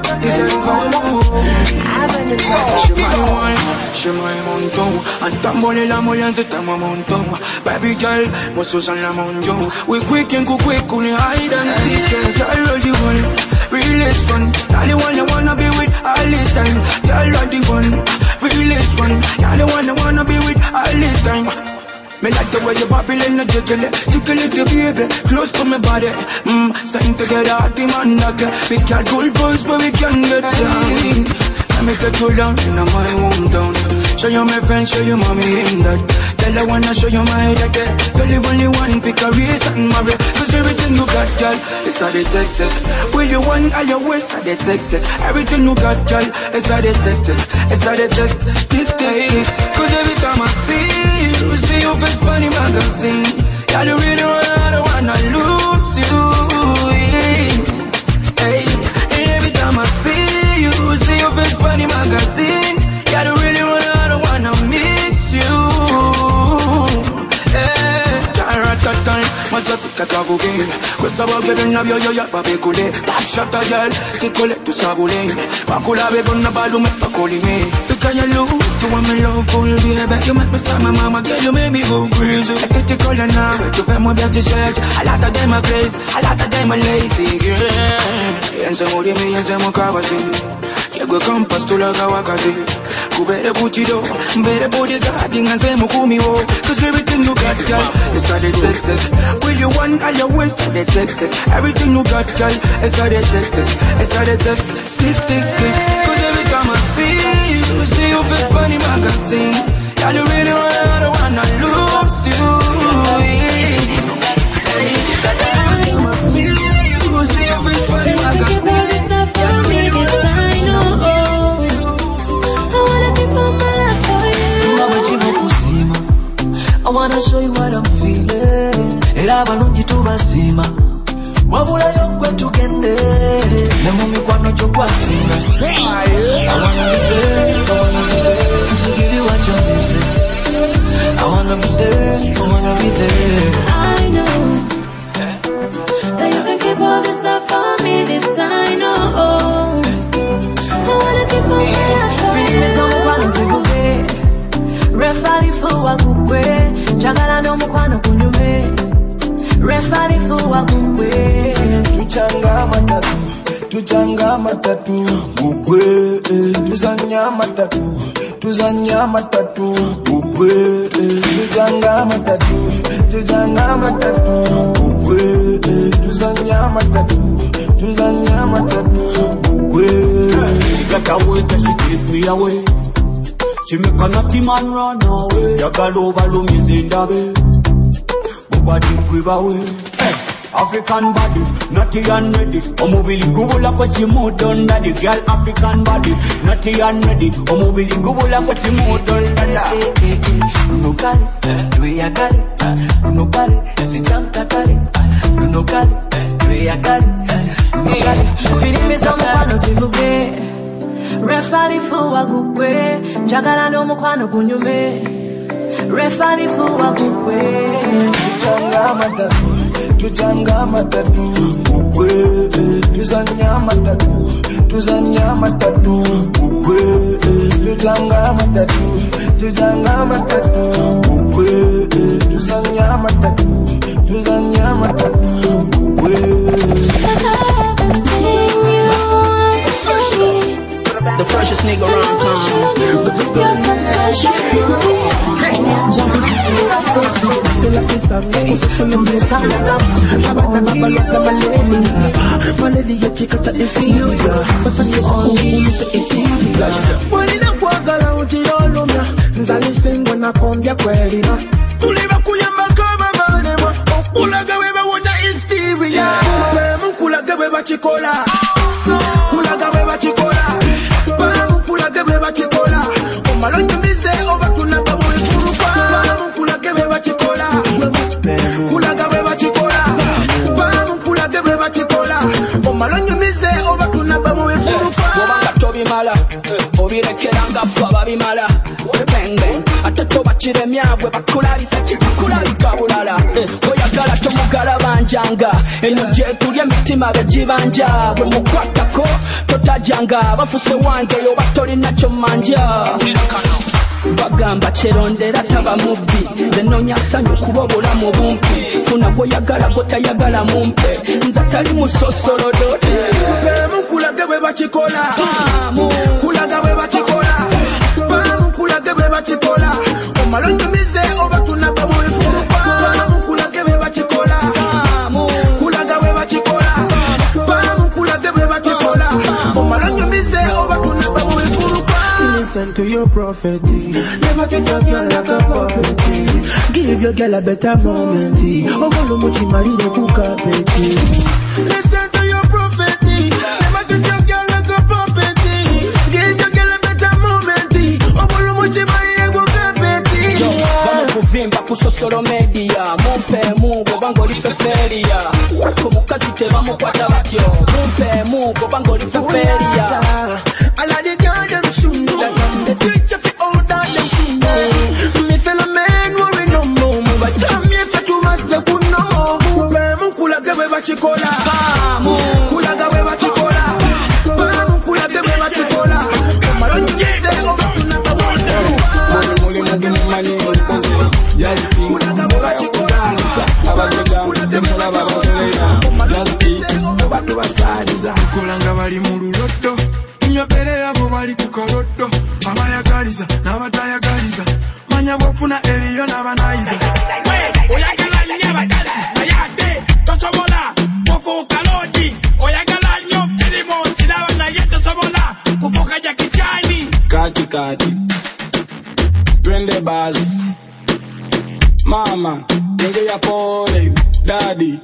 Chez moi mon ton, en tambouré la moyenne c'est à moi mon ton. Baby girl, moi sous la mondion. We quick and quick, we hide and seek. Girl, all the one, really fun. You're the one I wanna be with all the time. Girl, all the one, really fun. You're the one I wanna be with all the time. Me like the way you bobble and jiggle it, baby, close to my body. Stand together, the man knock it. We can't go first, but we can get down. Let me take you down in my hometown. Show you my friends, show you mommy in that. Tell her wanna show you my daddy. Girl, you only one pick a race and marry. Cause everything you got, girl, it's a detective. Will you want all your ways, a detective. Everything you got, girl, it's a detective. It's a detective, tick, tick, tick. Cause every time I see you face funny magazine. Girl, you really wanna lose you. Hey, and every time I see you face funny magazine. Girl, you really wanna miss you. Hey, Jaratatan, Masafika Kabukin. Questa volta che non avio io papecole. Lasciata girl, che colle tu sabule. Pakula be con una balume pakoli me. Because you look, you want me loveful, baby. You make me start my mama, girl, you make me go crazy. I get you calling now, tu fais moi bien t-shirt. A lot of them are crazy, a lot of them are lazy, girl. Yense morimi, yense mokabasi. Yego compass to la kawakazi. Kubere buchido, bere bodyguard, inganse mukumi wo. Cause everything you got, girl, is a detective. Will you want all your ways, a detective. Everything you got, girl, is a detective. It's a detective, tick, tick, tick. Cause every time I see you face funny magazine. Girl, you really wanna lose you. See you face funny magazine. I wanna show you what I'm feeling. Era balungi tubasima. Wabula yokwe tugende. Ne mumi kwano chokwasina. I wanna be there to give you what you're missing. I wanna be there, I wanna be there. I know that you can keep all this stuff for me. This I know. I wanna keep all my life for you. Feelings on the ground, refali fuwa kukwe, chagala no mukwano kunyume. Refali fuwa kukwe, tuchanga matatu, kukwe. Tuzanya matatu, kukwe. Tuzanga matatu, kukwe. Tuzanya matatu, kukwe. She got away, she take me away. She make a naughty man run away. Jagal over Lumi's in the bay. Bobadi give away. African body, naughty and ready. Omobili kubula kwa chimudon daddy. Girl African body, naughty and ready. Omobili kubula kwa chimudon daddy. Runokali, tuya kali. Runokali, sitamta kali. Runokali, tuya kali. Runokali, filime za mkwano zivuge. Refali fuwa kukwe, chagala no mukwano kunyume. Refali fuwa kukwe, tuchanga matatu, kukwe. Tuzanya matatu, kukwe. Tuchanga matatu, kukwe. Tuzanya matatu, kukwe. The freshest nigga around town. Jump into so sweet, feel like it's a nice. My lady, you take us to inferior. But some you all need is the interior. When in a quagga, I'll do all of ya. Nzali sing when nakombya kweli no tuliba kuyamba kama malema okulaga weba wona hysteria mukulaga weba chikola kulaga weba chikola mukulaga weba chikola omalonyo mize oba tunaba mwefurupa mukulaga weba chikola kulaga weba chikola mukulaga weba chikola omalonyo mize oba tunaba mwefurupa Mala, obire keranga fwa bimala. Bang bang, atato bachire myabwe bakulaliza chikulabika bulala. Oyagala tomugala banjanga, eno je tulya mitima bejibanja. Bwe mukwatako totajanga, bafuse wange yo batoli nacho manja. Bagamba cherondera taba mubbi zenonya sanyu kubobula mu bumpi funa boyagala gotayagala mumpe nza tali musosolodote mukulaga bwe bachikola kulaga bwe bachikola mukulaga bwe bachikola omalonyo mize oba tunaba mwefurupa mukulaga bwe bachikola kulaga bwe bachikola mukulaga bwe bachikola omalonyo mize oba tunaba mwefurupa. Listen to your prophet. Never get your girl like a puppet. Give your girl a better moment. Ogolo muchi maride kukapeti. Listen to your prophet. Never get your girl like a puppet. Give your girl a better moment. Ogolo muchi maride kukapeti. Vamos kuvimba kusosoro media. Mumpe mungu bango lifeferia. Kumukazi te vamo kwata batyo. Mumpe mungu bango lifeferia. All of the girls them shoot like I'm the teacher for all that them see me. Me fellow men worry no more. But tell me if you must say good no more. Mukulaga we bachikola. Kulaga we bachikola. Mukulaga we bachikola. Maronji say over to number one. Muli mani mkoze. Yalti. Kulaga we bachikola. Abajaga demula babazoleya. Yalti. Batu basadiza. Kulanga bali mululoto. Nyopere yabo bali kukaloto abayagaliza n'abatayagaliza manya bofuna eriyo n'abanayiza oyagala nnyo abagalizi ayate tosobola kufuuka lodi oyagala nnyo firimu kiraba naye tosobola kufuuka jakicani kati twende basi mama nge ya pole daddy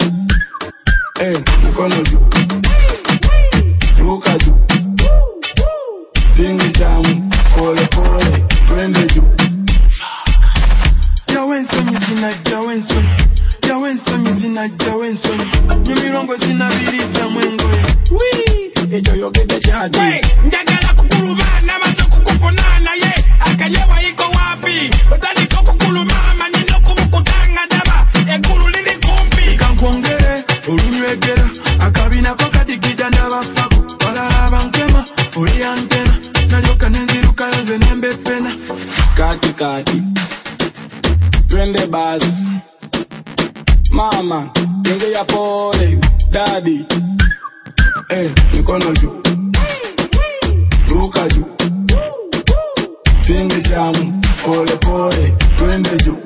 mkono juu ruka juu Tingi jamu, pole pole, twende juu. Jawensoni zina jawensoni, jawensoni zina jawensoni. Nyumirongo zina birija mwengoye. Wii, ejo yogede jadi. Njagala kukulumana mazo kukufunana ye. Akanyewa iko wapi? Utani kukulumana nino kumukutanga daba. Ekulu lili kumbi. Kankuongere, ulunywegera. Akabina kokadigida ndabafako. Wala abankema, uli antena. Nalioka nenziruka yonze nembe pena. Kati twende basi mama nge ya pole daddy mikono juu ruka juu tingi jamu pole pole twende juu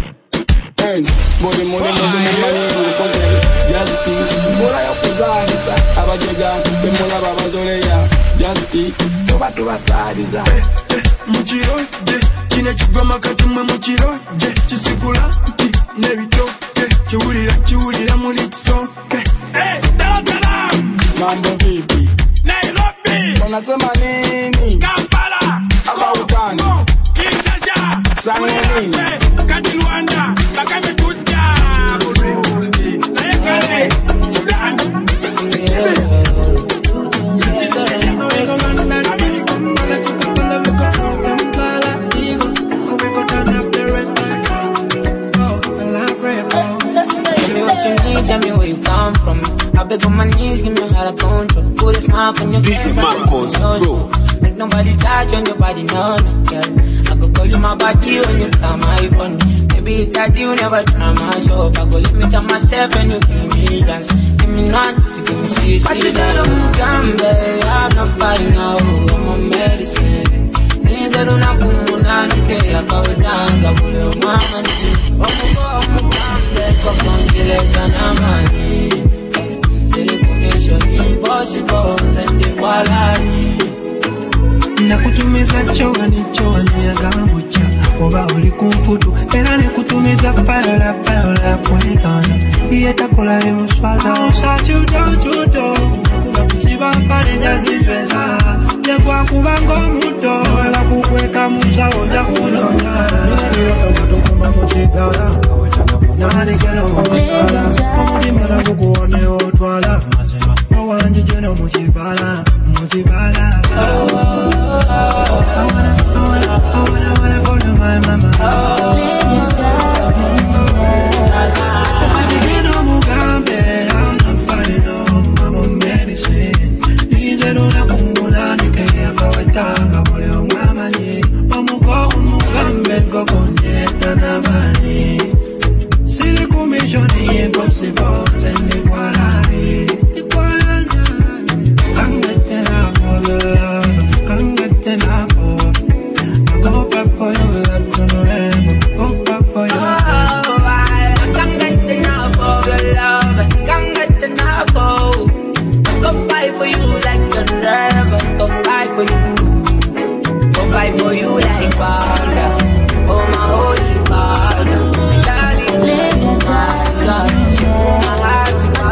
bodi moni mani mkoze yalti bora ya kuzanisa abajega demula babazoleya yalti batu basadiza muchiroje chine chigoma katumwe muchiroje chisigula nebitoke chiwulira muli kisoke Dar es Salaam mambo vipi Nairobi unasema nini Kampala Akautani Kinshasa Sanini Kati Rwanda Bakame tuja Burundi Nayekane Sudan Tell me where you come from. I beg on my knees, give me how to control. Put a smile on your face, bro. Make nobody touch on your body, no, girl. I go call you my body when you come my phone. Maybe it's a deal, never try my show. I go limit on myself and you give me dance. Give me nuts to give me sweet. But you don't come, babe. I'm not fine now. I'm on medicine. Nize luna kumunanike ya kawetanga mule umamani Omukambe kwa kongeleza na mani Teleconnection impossible Zende walani Nakutumiza chowa ni ya gabucha oba oli kumfutu era ne kutumiza parala kwekana yetakola emuswaza osakyudokyudo kuba kusiba mpale jazipeza yekwakuba ng'omuto wala kukweka musawo nja kunonya nirokamatukuma mukibala nanikeno mukibala omulimala gukuwone otwala mazima owanji jeno mukibala I wanna go to my mama. I'm not fighting no, I'm on medicine. Nije dona kungula nikaya kawetanga mole mama ni. Omuko umugambe kokonye tanamani. Sili kumishoni impossible tende kwalari. Can't get enough of your love. Can't get enough of. I go back for your love, go back for your love. I can't get enough of your love. Can't get enough of. Go fight for you like Geneva. Go fight for you. Go fight for you like Father. Oh my holy Father. That is living just God. My heart.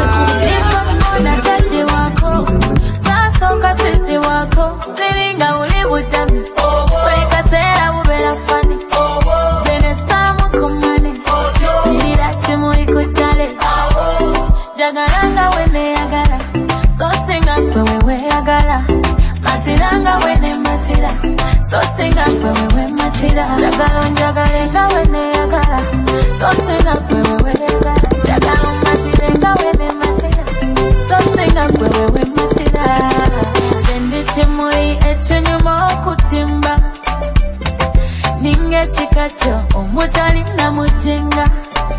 Soka siti wako siringa ulibutami Weka sera ubera fani Zene samu kumani Nirachi muikutale Jagaranga wene yagara So singa kwewe yagara Matiranga wene matira So singa kwewe matira Jagarenga wene yagara So singa kwewe yagara Jagaron matirenga wene matira So singa kwewe matira Chimui echunyuma okutimba Ninge chikacho omutali na mujinga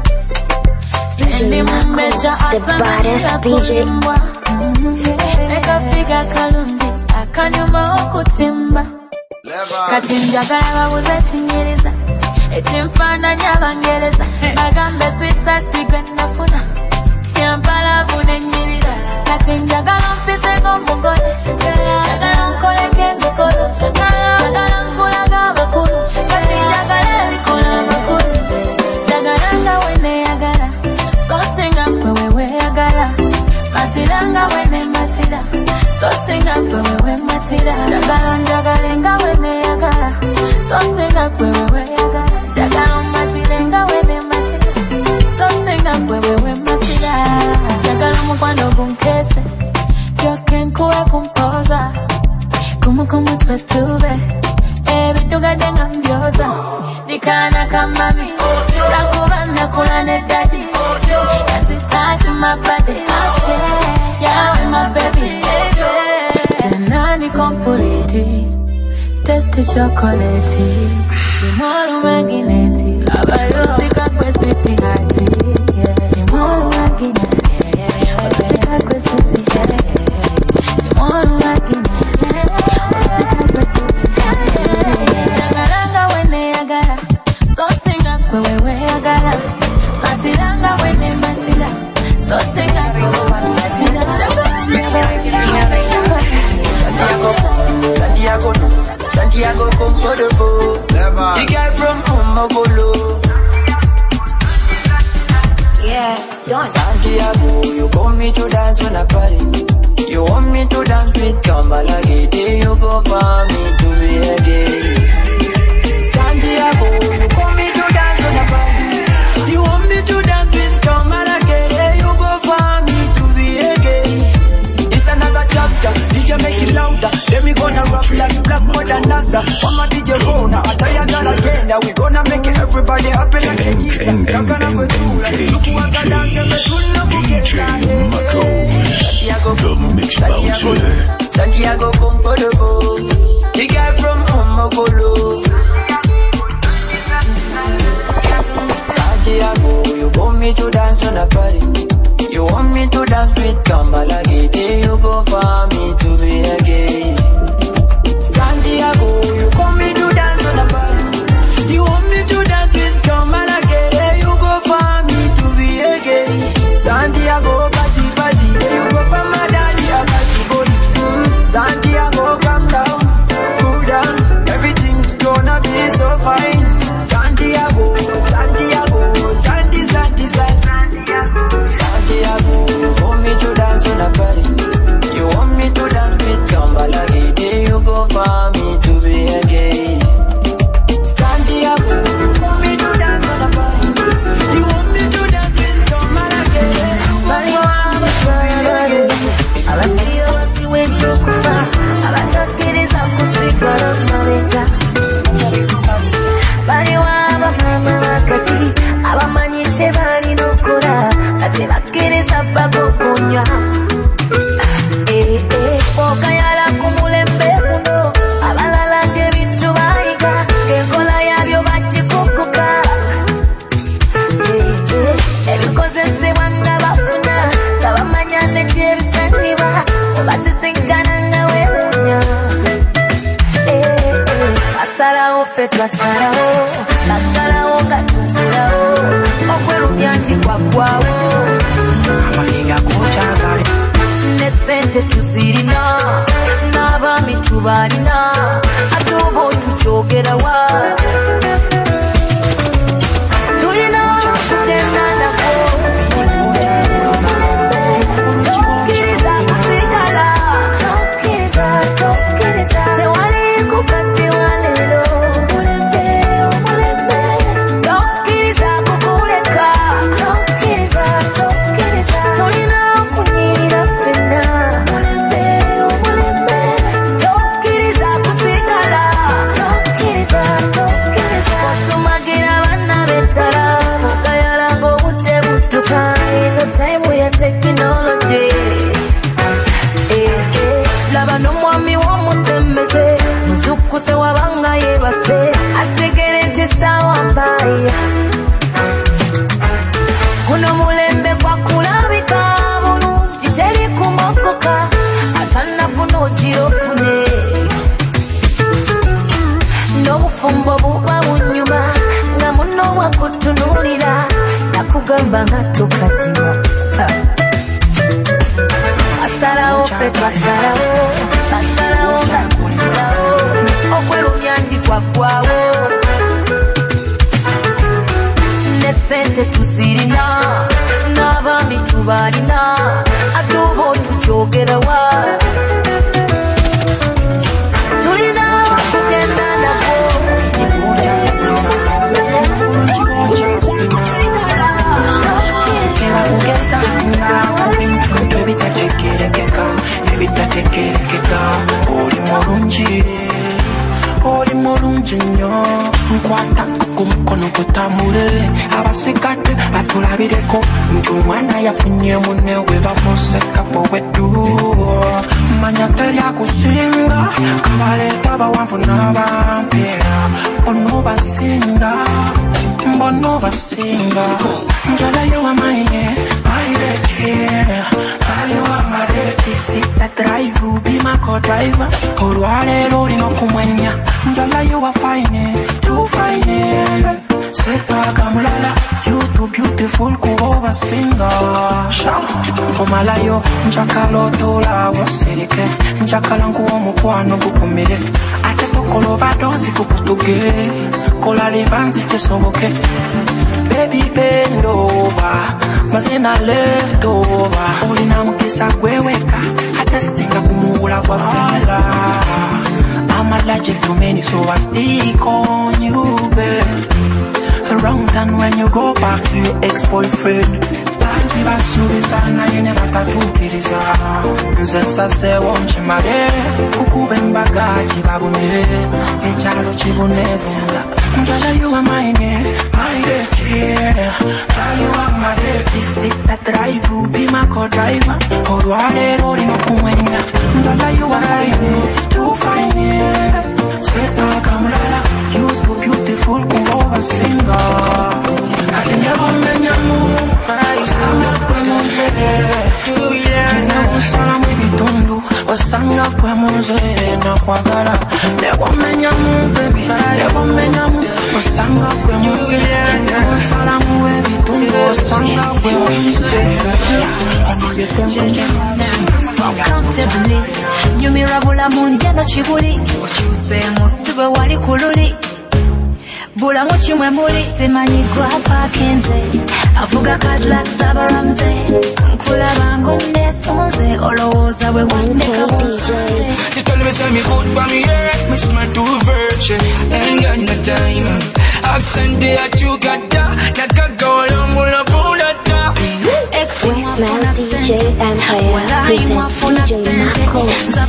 Tendi mumeja atananira kulimbwa Neka figa kalundi akanyuma okutimba Kati njagala babuze chinyiriza Echimfana nyabangereza Bagambe sweet gwe nafuna Yampala vune nyirira Kati njagala mpisego mugole Jagala nkoleke mikolo Jagala nkulaga bakulu Kati njagala ebikola bakulu Jagalanga wene yagala So singa kwewe yagala Matiranga wene matira So singa kwewe matira Jagala njagalenga wene yagala So singa kwewe yagala Jagala matirenga wene matira So singa kwewe matira Jagala mukwano gunkese Kyoke nkuwe kumpoza Kumu twesube Ebitugadde nga mbyoza Dikana kamami Lakuba nakula ne daddy As it touch my body Yeah, my baby Zenani kompuliti Testi chocolate Imolu magineti Abayosika kwe sweetie hati Imolu magineti Osika kwe sweetie hati Imolu magineti Osika kwe sweetie hati Jagalanga wene yagala So singa kwe wewe yagala Matiranga wene matira So singa kwe wewe matira Santiago Comfortable. The girl from Umagolo. Yeah, it's done. Santiago, you want me to dance when I party. You want me to dance with Kamala Gede. You go for me to be a gay. Santiago, you want me to dance when I party. You want me to dance with Kamala Gede. You go for me to be a gay. It's another chapter. DJ make it louder. Then we gonna rock like black more than NASA. Mama DJ Rona, I tell ya girl again that we gonna make it everybody happy like a DJ Mako's, the Mix Bouncer. Santiago Comfortable, the guy from Umagolo. Santiago, you want me to dance on a party. You want me to dance with Kamala Gede. You go for me to be a gay. Santiago, you want me to dance on a party. You want me to dance with Kamala Gede. You go for me to be a gay. Santiago, baji, you go for my daddy, a baji body. Santiago, calm down, cool down. Everything's gonna be so fine. twasalawo basalawo nga tugulawo okwerumya nti kwaggwawo amayiga gokyagale ne sente tuzirina n'abaami tubalina ate oba otukyogerawa tulina kugenda nako tokkiriza kusigala tokkiriza tewali kukaddiwa leero tokkiriza kukuleka tokkiriza tulina kunyirira ffenna tokkiriza kusigala osumagira banna b'ettala mugayala ng'obudde budduka eno tayimu ya tekinologi laba n'omwami w'omusembeze muzukkuse wabanga yeebase ategere nti ssaawa mbaaya guno mulembe gwakulabika bulungi teri kumogoka atannafuna ogirofune n'obufumbo buba bunyuma nga muno bwakutunuulira nakugamba nga tukatiwa basalawo ffe twasalawo basalawo nga tugulawo okwerumya nti kwaggwawo ne sente tuzirina n'abaami tubalina ate oba otukyogerawa tulina kugenda nako ebitatekerekeka oli mulungi nnyo nkwata ku mukono gutambule abasigadde batulabireko nti omwana yafunye munne we bafuuse kapo weddu manya teri akusinga kabaleeta bawanvu n'abampeera mbono basinga njalayo wamaine maireke aliwa mareki sita drive bimako driver olwaleero olina okumwenya njalayo wafaine tufaine setwaga mulala you too beautiful kuba obasinga omalayo njakala otolaawo sereke njakala nkuwa omukwano gukumire ate tokola obadonzi kukutuge kola lebanzi tesoboke baby bend over mazina left over olina mukisa gweweka ate sitinga kumuwula gwa vala I'm allergic to many so I stick on you babe around and when you go back to your ex-boyfriend banji basubizana yene batatukiriza nze nsazeewo nkimale kukuba embagaji babunire ekyalo kibunevunda njalayo wamaine maireke aliwa mareki sita drive bimako driver olwaleero olina okumwenya njalayo wamaine tufaine setwaga mulala you too beautiful kuba obasinga kati nyabomenyamu osanga kwe munzere nemusalamu ebitundu osanga kwe munzere nakwagala nebomenyamu bebi nebomenyamu osanga kwe munzere nemusalamu ebitundu osanga kwe munzere comfortably nyumira bulamu njeno kibuli okyuse musibe wali kululi bulamu kimwe muli simanyi gwa pakinze avuga Cadillac Sabaramze nkulaba ngo nesonze olowooza bwe wandeka busanze She tell me say me good for me head me smile to virgin ain't got no time accent at you got da nakagolo mula bulata Mixman DJ Empire presents DJ Marco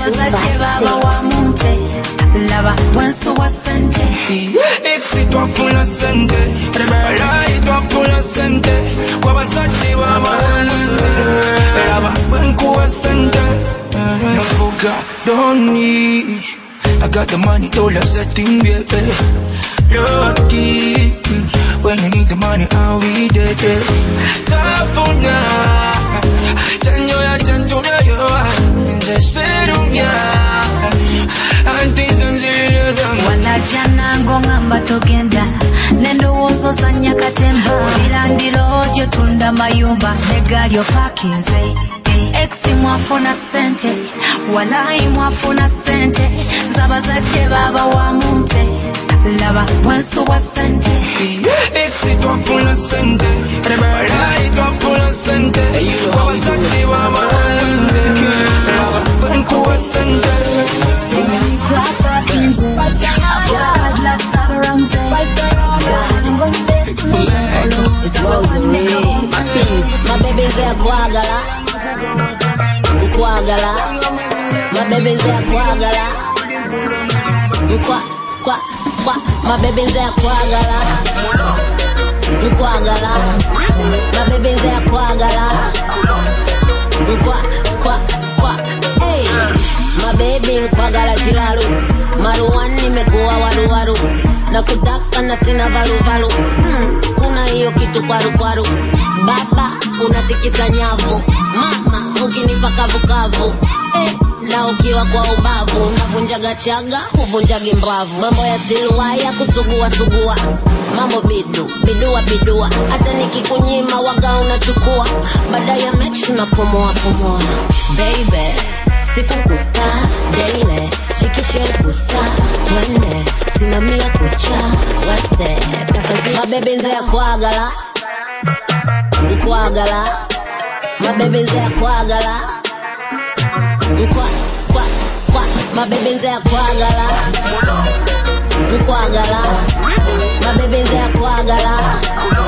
lava wenso wasente exito full sente rebela ito full sente wabasati wabanande lava wenko wasente no forget don't need I got the money to la setting lucky when you need the money I'll be there tafuna chanyo ya yo nje serumya janango ngamba togenda nendowoozo zanya katemba birandiro gye tunda mayumba negali opakinze exi mwafuna sente walayi mwafuna sente zabazadde baba wa munte laba wansuwa sente exi twafuna sente walayi twafuna sente zabazadde baba wa munte laba wankuwa sente My baby's there kwagala kwagala my baby's there kwagala my baby's there kwagala kwagala my baby's there kwagala hey my baby kwagala chiralu maruani nimekuwa waru na kutaka na sina valu kuna hiyo kitu kwaru baba unatikisa nyavu mama ukinipa kavu na ukiwa kwa ubavu unavunjaga chaga uvunjagi mbavu mambo ya siluwaya kusugua mambo bidua hata nikikunyima waga unachukua baadaye ya mechi unapomoa baby sikukuta daily shikishe ukuta twende simamia kucha wase pakazi mabebe nze ya kwagala mabebe nze ya kwagala mabebe nze ya kwagala mabebe nze ya kwagala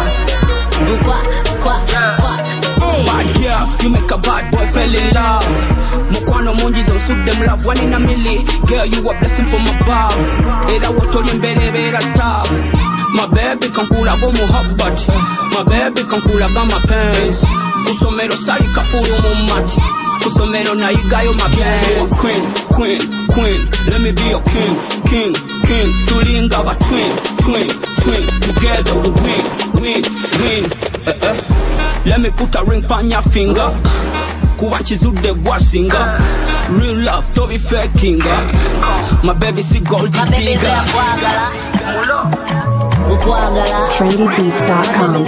Bad girl, you make a bad boy fell in love. Mukwano mungi zo sudde mu love 1 in a million. Girl, you a blessing from above. Era wotoli mbere bera tough. My baby kankula go muhabbat. My baby kankula ga mapenzi. Kusomero sali kafuru mu mati. Kusomero na igayo mapenzi. Queen, let me be your king. Tulinga ba twin. Together we win. Let me put a ring on your finger. Kuba nchizudde gwasinga. Real love, don't be faking. My baby see gold digger. TrendyBeats.com.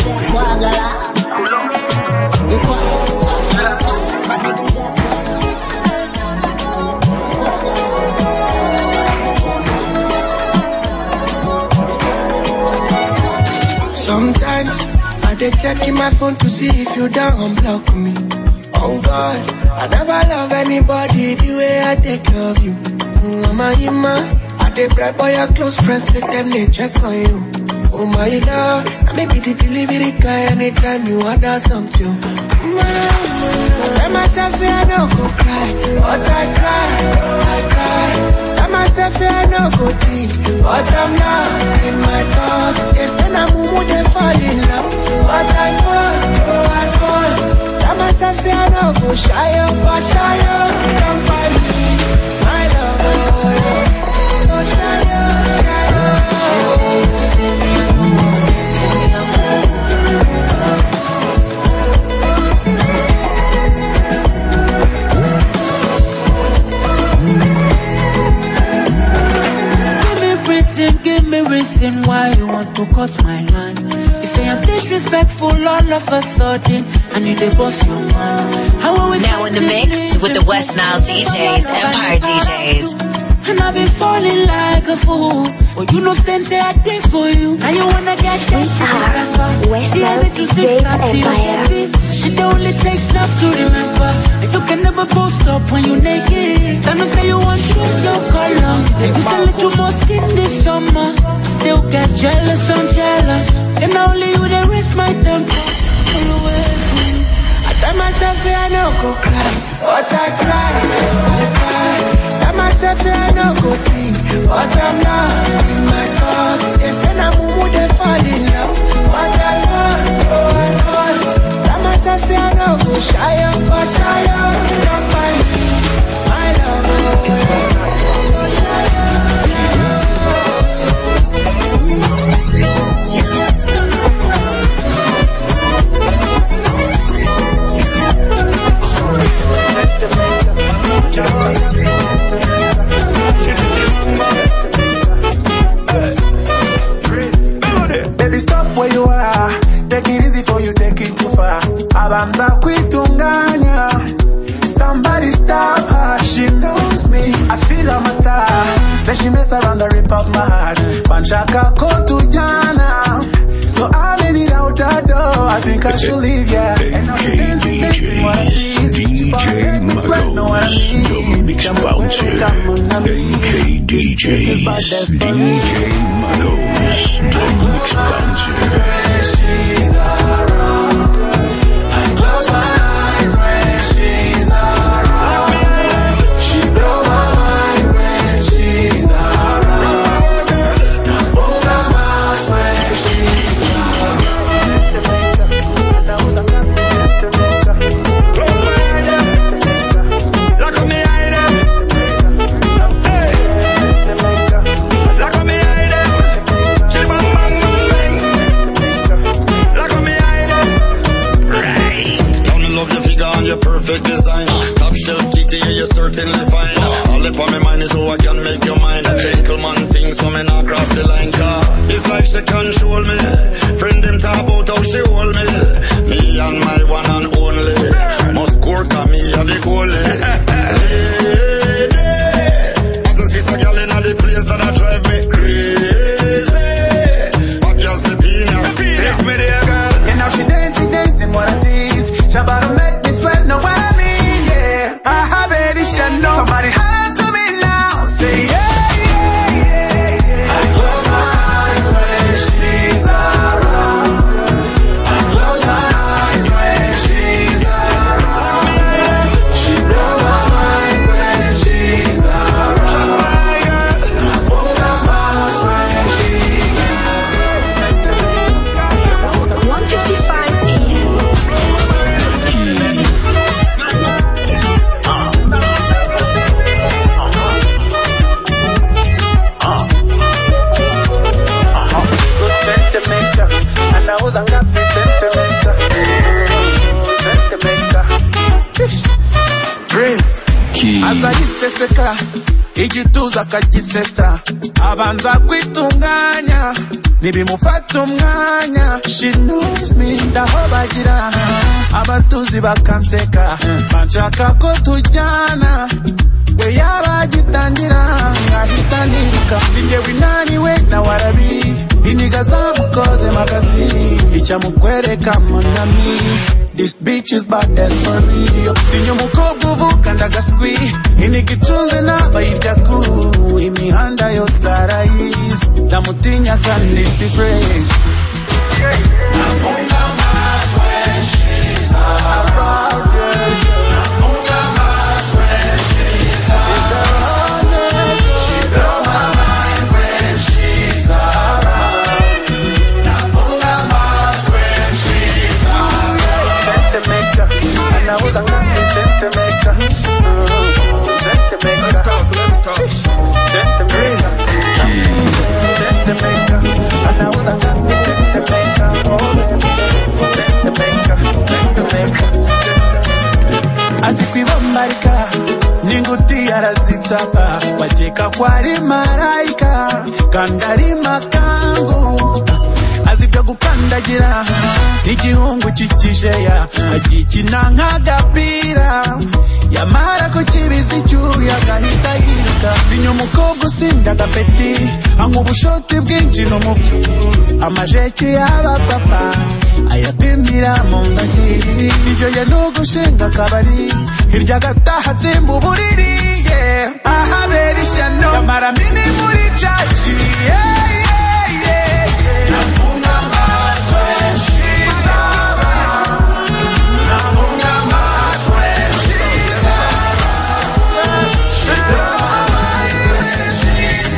Sometimes I dey checking my phone to see if you don't unblock me. Oh God, I never love anybody the way I take love you. Mama, I dey bribe all your close friends, make them they check on you. Oh my love, I may be the delivery guy anytime you order something. I tell myself say I don't go cry, but I cry. Tell myself say I don't go deep, but I'm lost in my thoughts. They say na mumu they fall in love, but I fall. Tell myself say I don't go shy up, but shy up. Don't find me, my love, oh shy up. Give me reason why you want to cut my line. You say I'm disrespectful all of a sudden, and you dey boss your mind. Now in the mix with the West Nile DJs, Empire DJs. And I've been falling like a fool. But you know, stand say I did for you. Now you wanna get that West Nile DJs, Empire. She only takes enough to remember. And you can never post up when you naked. Then you say you want shoes, no color. Maybe it's a little more skin this summer. I still get jealous, I'm jealous. And only you the rest my temper. I tell myself say I no go cry, but I cry. Tell myself say I no go think, but I'm lost in my thoughts. They say na mumu they fall in love, but I fall. Tell myself say I no go shy up, but shy up. Don't find me, my love, oh shy up. she'll leave ya. And now she dancing what I tease. She bought her me sweat, know what I mean. The Mix Bouncer, NK DJs, DJ Magos, The Mix Bouncer. She's around. I close my eyes when she's around. She blow my mind when she's around. Now open my mouth when she's around. Lock on me eye them. Hey. Lock on me eye them. Chill bang bang bang bang. Lock on me eye them. Right. Down in love your figure and your perfect design. Top shelf kitty, yeah, you're certainly fine. All up on my mind is how I can make your mind a gentleman thing, so me not cross the line. Car it's like she control me. Friend them talk about how she hold me. Me and my one and only. Must work on me and the goalie. I just kiss a girl in the place that I drive me crazy. But just the peanut, take me there, girl. And now she dancing what I tease. She about to make me sweat, know what I mean, yeah. I have it, she know. Somebody holler to me now, say yeah. I close my eyes when she's around. I close my eyes when she's around. She blow my mind when she's around. I open my mouth when she's around. 155 AM. Prince azayiseseka igituza akagiseta abanza kwitunganya nibimufata umwanya. She knows me ndahobagira abatuzi bakanseka banshaka ko tujyana we yabagitangira ngahita niruka sinjye winaniwe nawe arabizi iniga zamukoze magasi icyamukwereka monami. This bitch is bad as for real. Tinyo mukobwa uvuka ndagaswi iniga icunze n'abayirya ku imihanda yose arayizi ndamutinya kandi si fresh. Nafunga amaso when she's around. Nafunga amaso when she's around. She blow my mind when she's around. Nafunga amaso when she's around. Sentimental, and I was a sentimental. Azikwibambarika n'inguti arazitsapa bakeka ko ari marayika kandi ari makangu. Azibyo gukandagira n'igihungu cy'ikijeya agikina nk'agapira yamara ko kibizi icyuya agahita yiruka. Tinya umukobwa usinda agapeti anywa ubushoti bwinshi n'umufu amajeki y'abapapa ayapimira mu ntoki. Ivyo ye n'ugushinga akabari hirya agataha atsimba uburiri, yeah. Ahabera ishyano yamara mini muri caci, yeah, yeah, yeah, yeah. Nafunga amaso when she's around. Nafunga amaso when she's around. She blow my mind when she's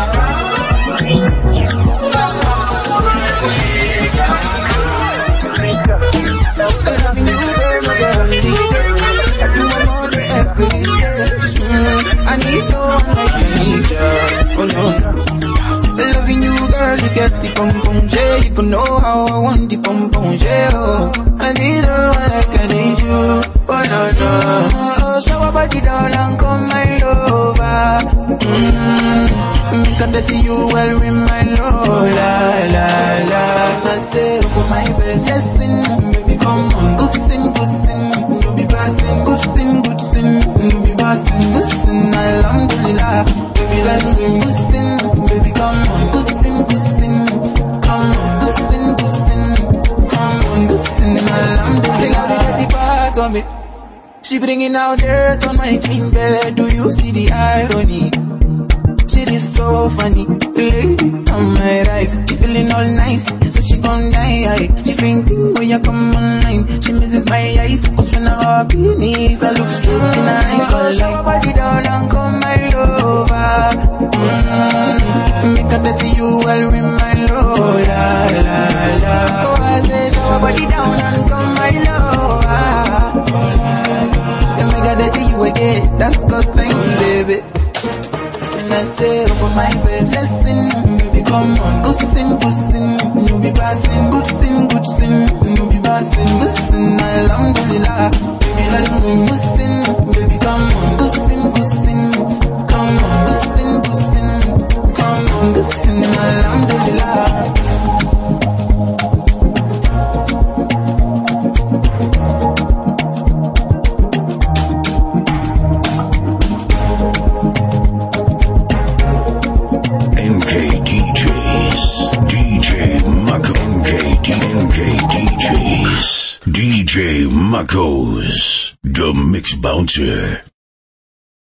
loving you, I do more than every day. I need no one like you, oh no. Loving you, girl, you get the pom pom, yeah. You can know how I want the pom pom, yeah. Oh, I need no one like I need you, oh no no. Oh, so I body down and come my lover. Make a dirty you well with my love, la la la. I say for my bed, yes, baby, come on, go sing, no be passing, good sin, no be passing, good sin, alhamdulillah, baby, let's sing, good sin, baby, come on, good sin, come on, good sin, come on, good sin, on me. She bringing out dirt on my clean bed. Do you see the irony? Shit is so funny. Lady on my right, she feeling all nice, so she gon' die. She fainting when you come online. She misses my eyes, cause when I hop in knees, I look straight in her eyes. So show her body down and come my lover. Make her dirty you well with my love. La la la. So I say show her body down and come my lover. And make her dirty you again. That's plus 90, baby. And I say over my bed, listen, baby, come on, go sin, no be passing, good sin, no be passing, good sin, alhamdulillah, baby, listen, good sin, baby, come on, go sin, come on, go sin, come on, good sin, alhamdulillah. DJ Makos, the Mix Bouncer.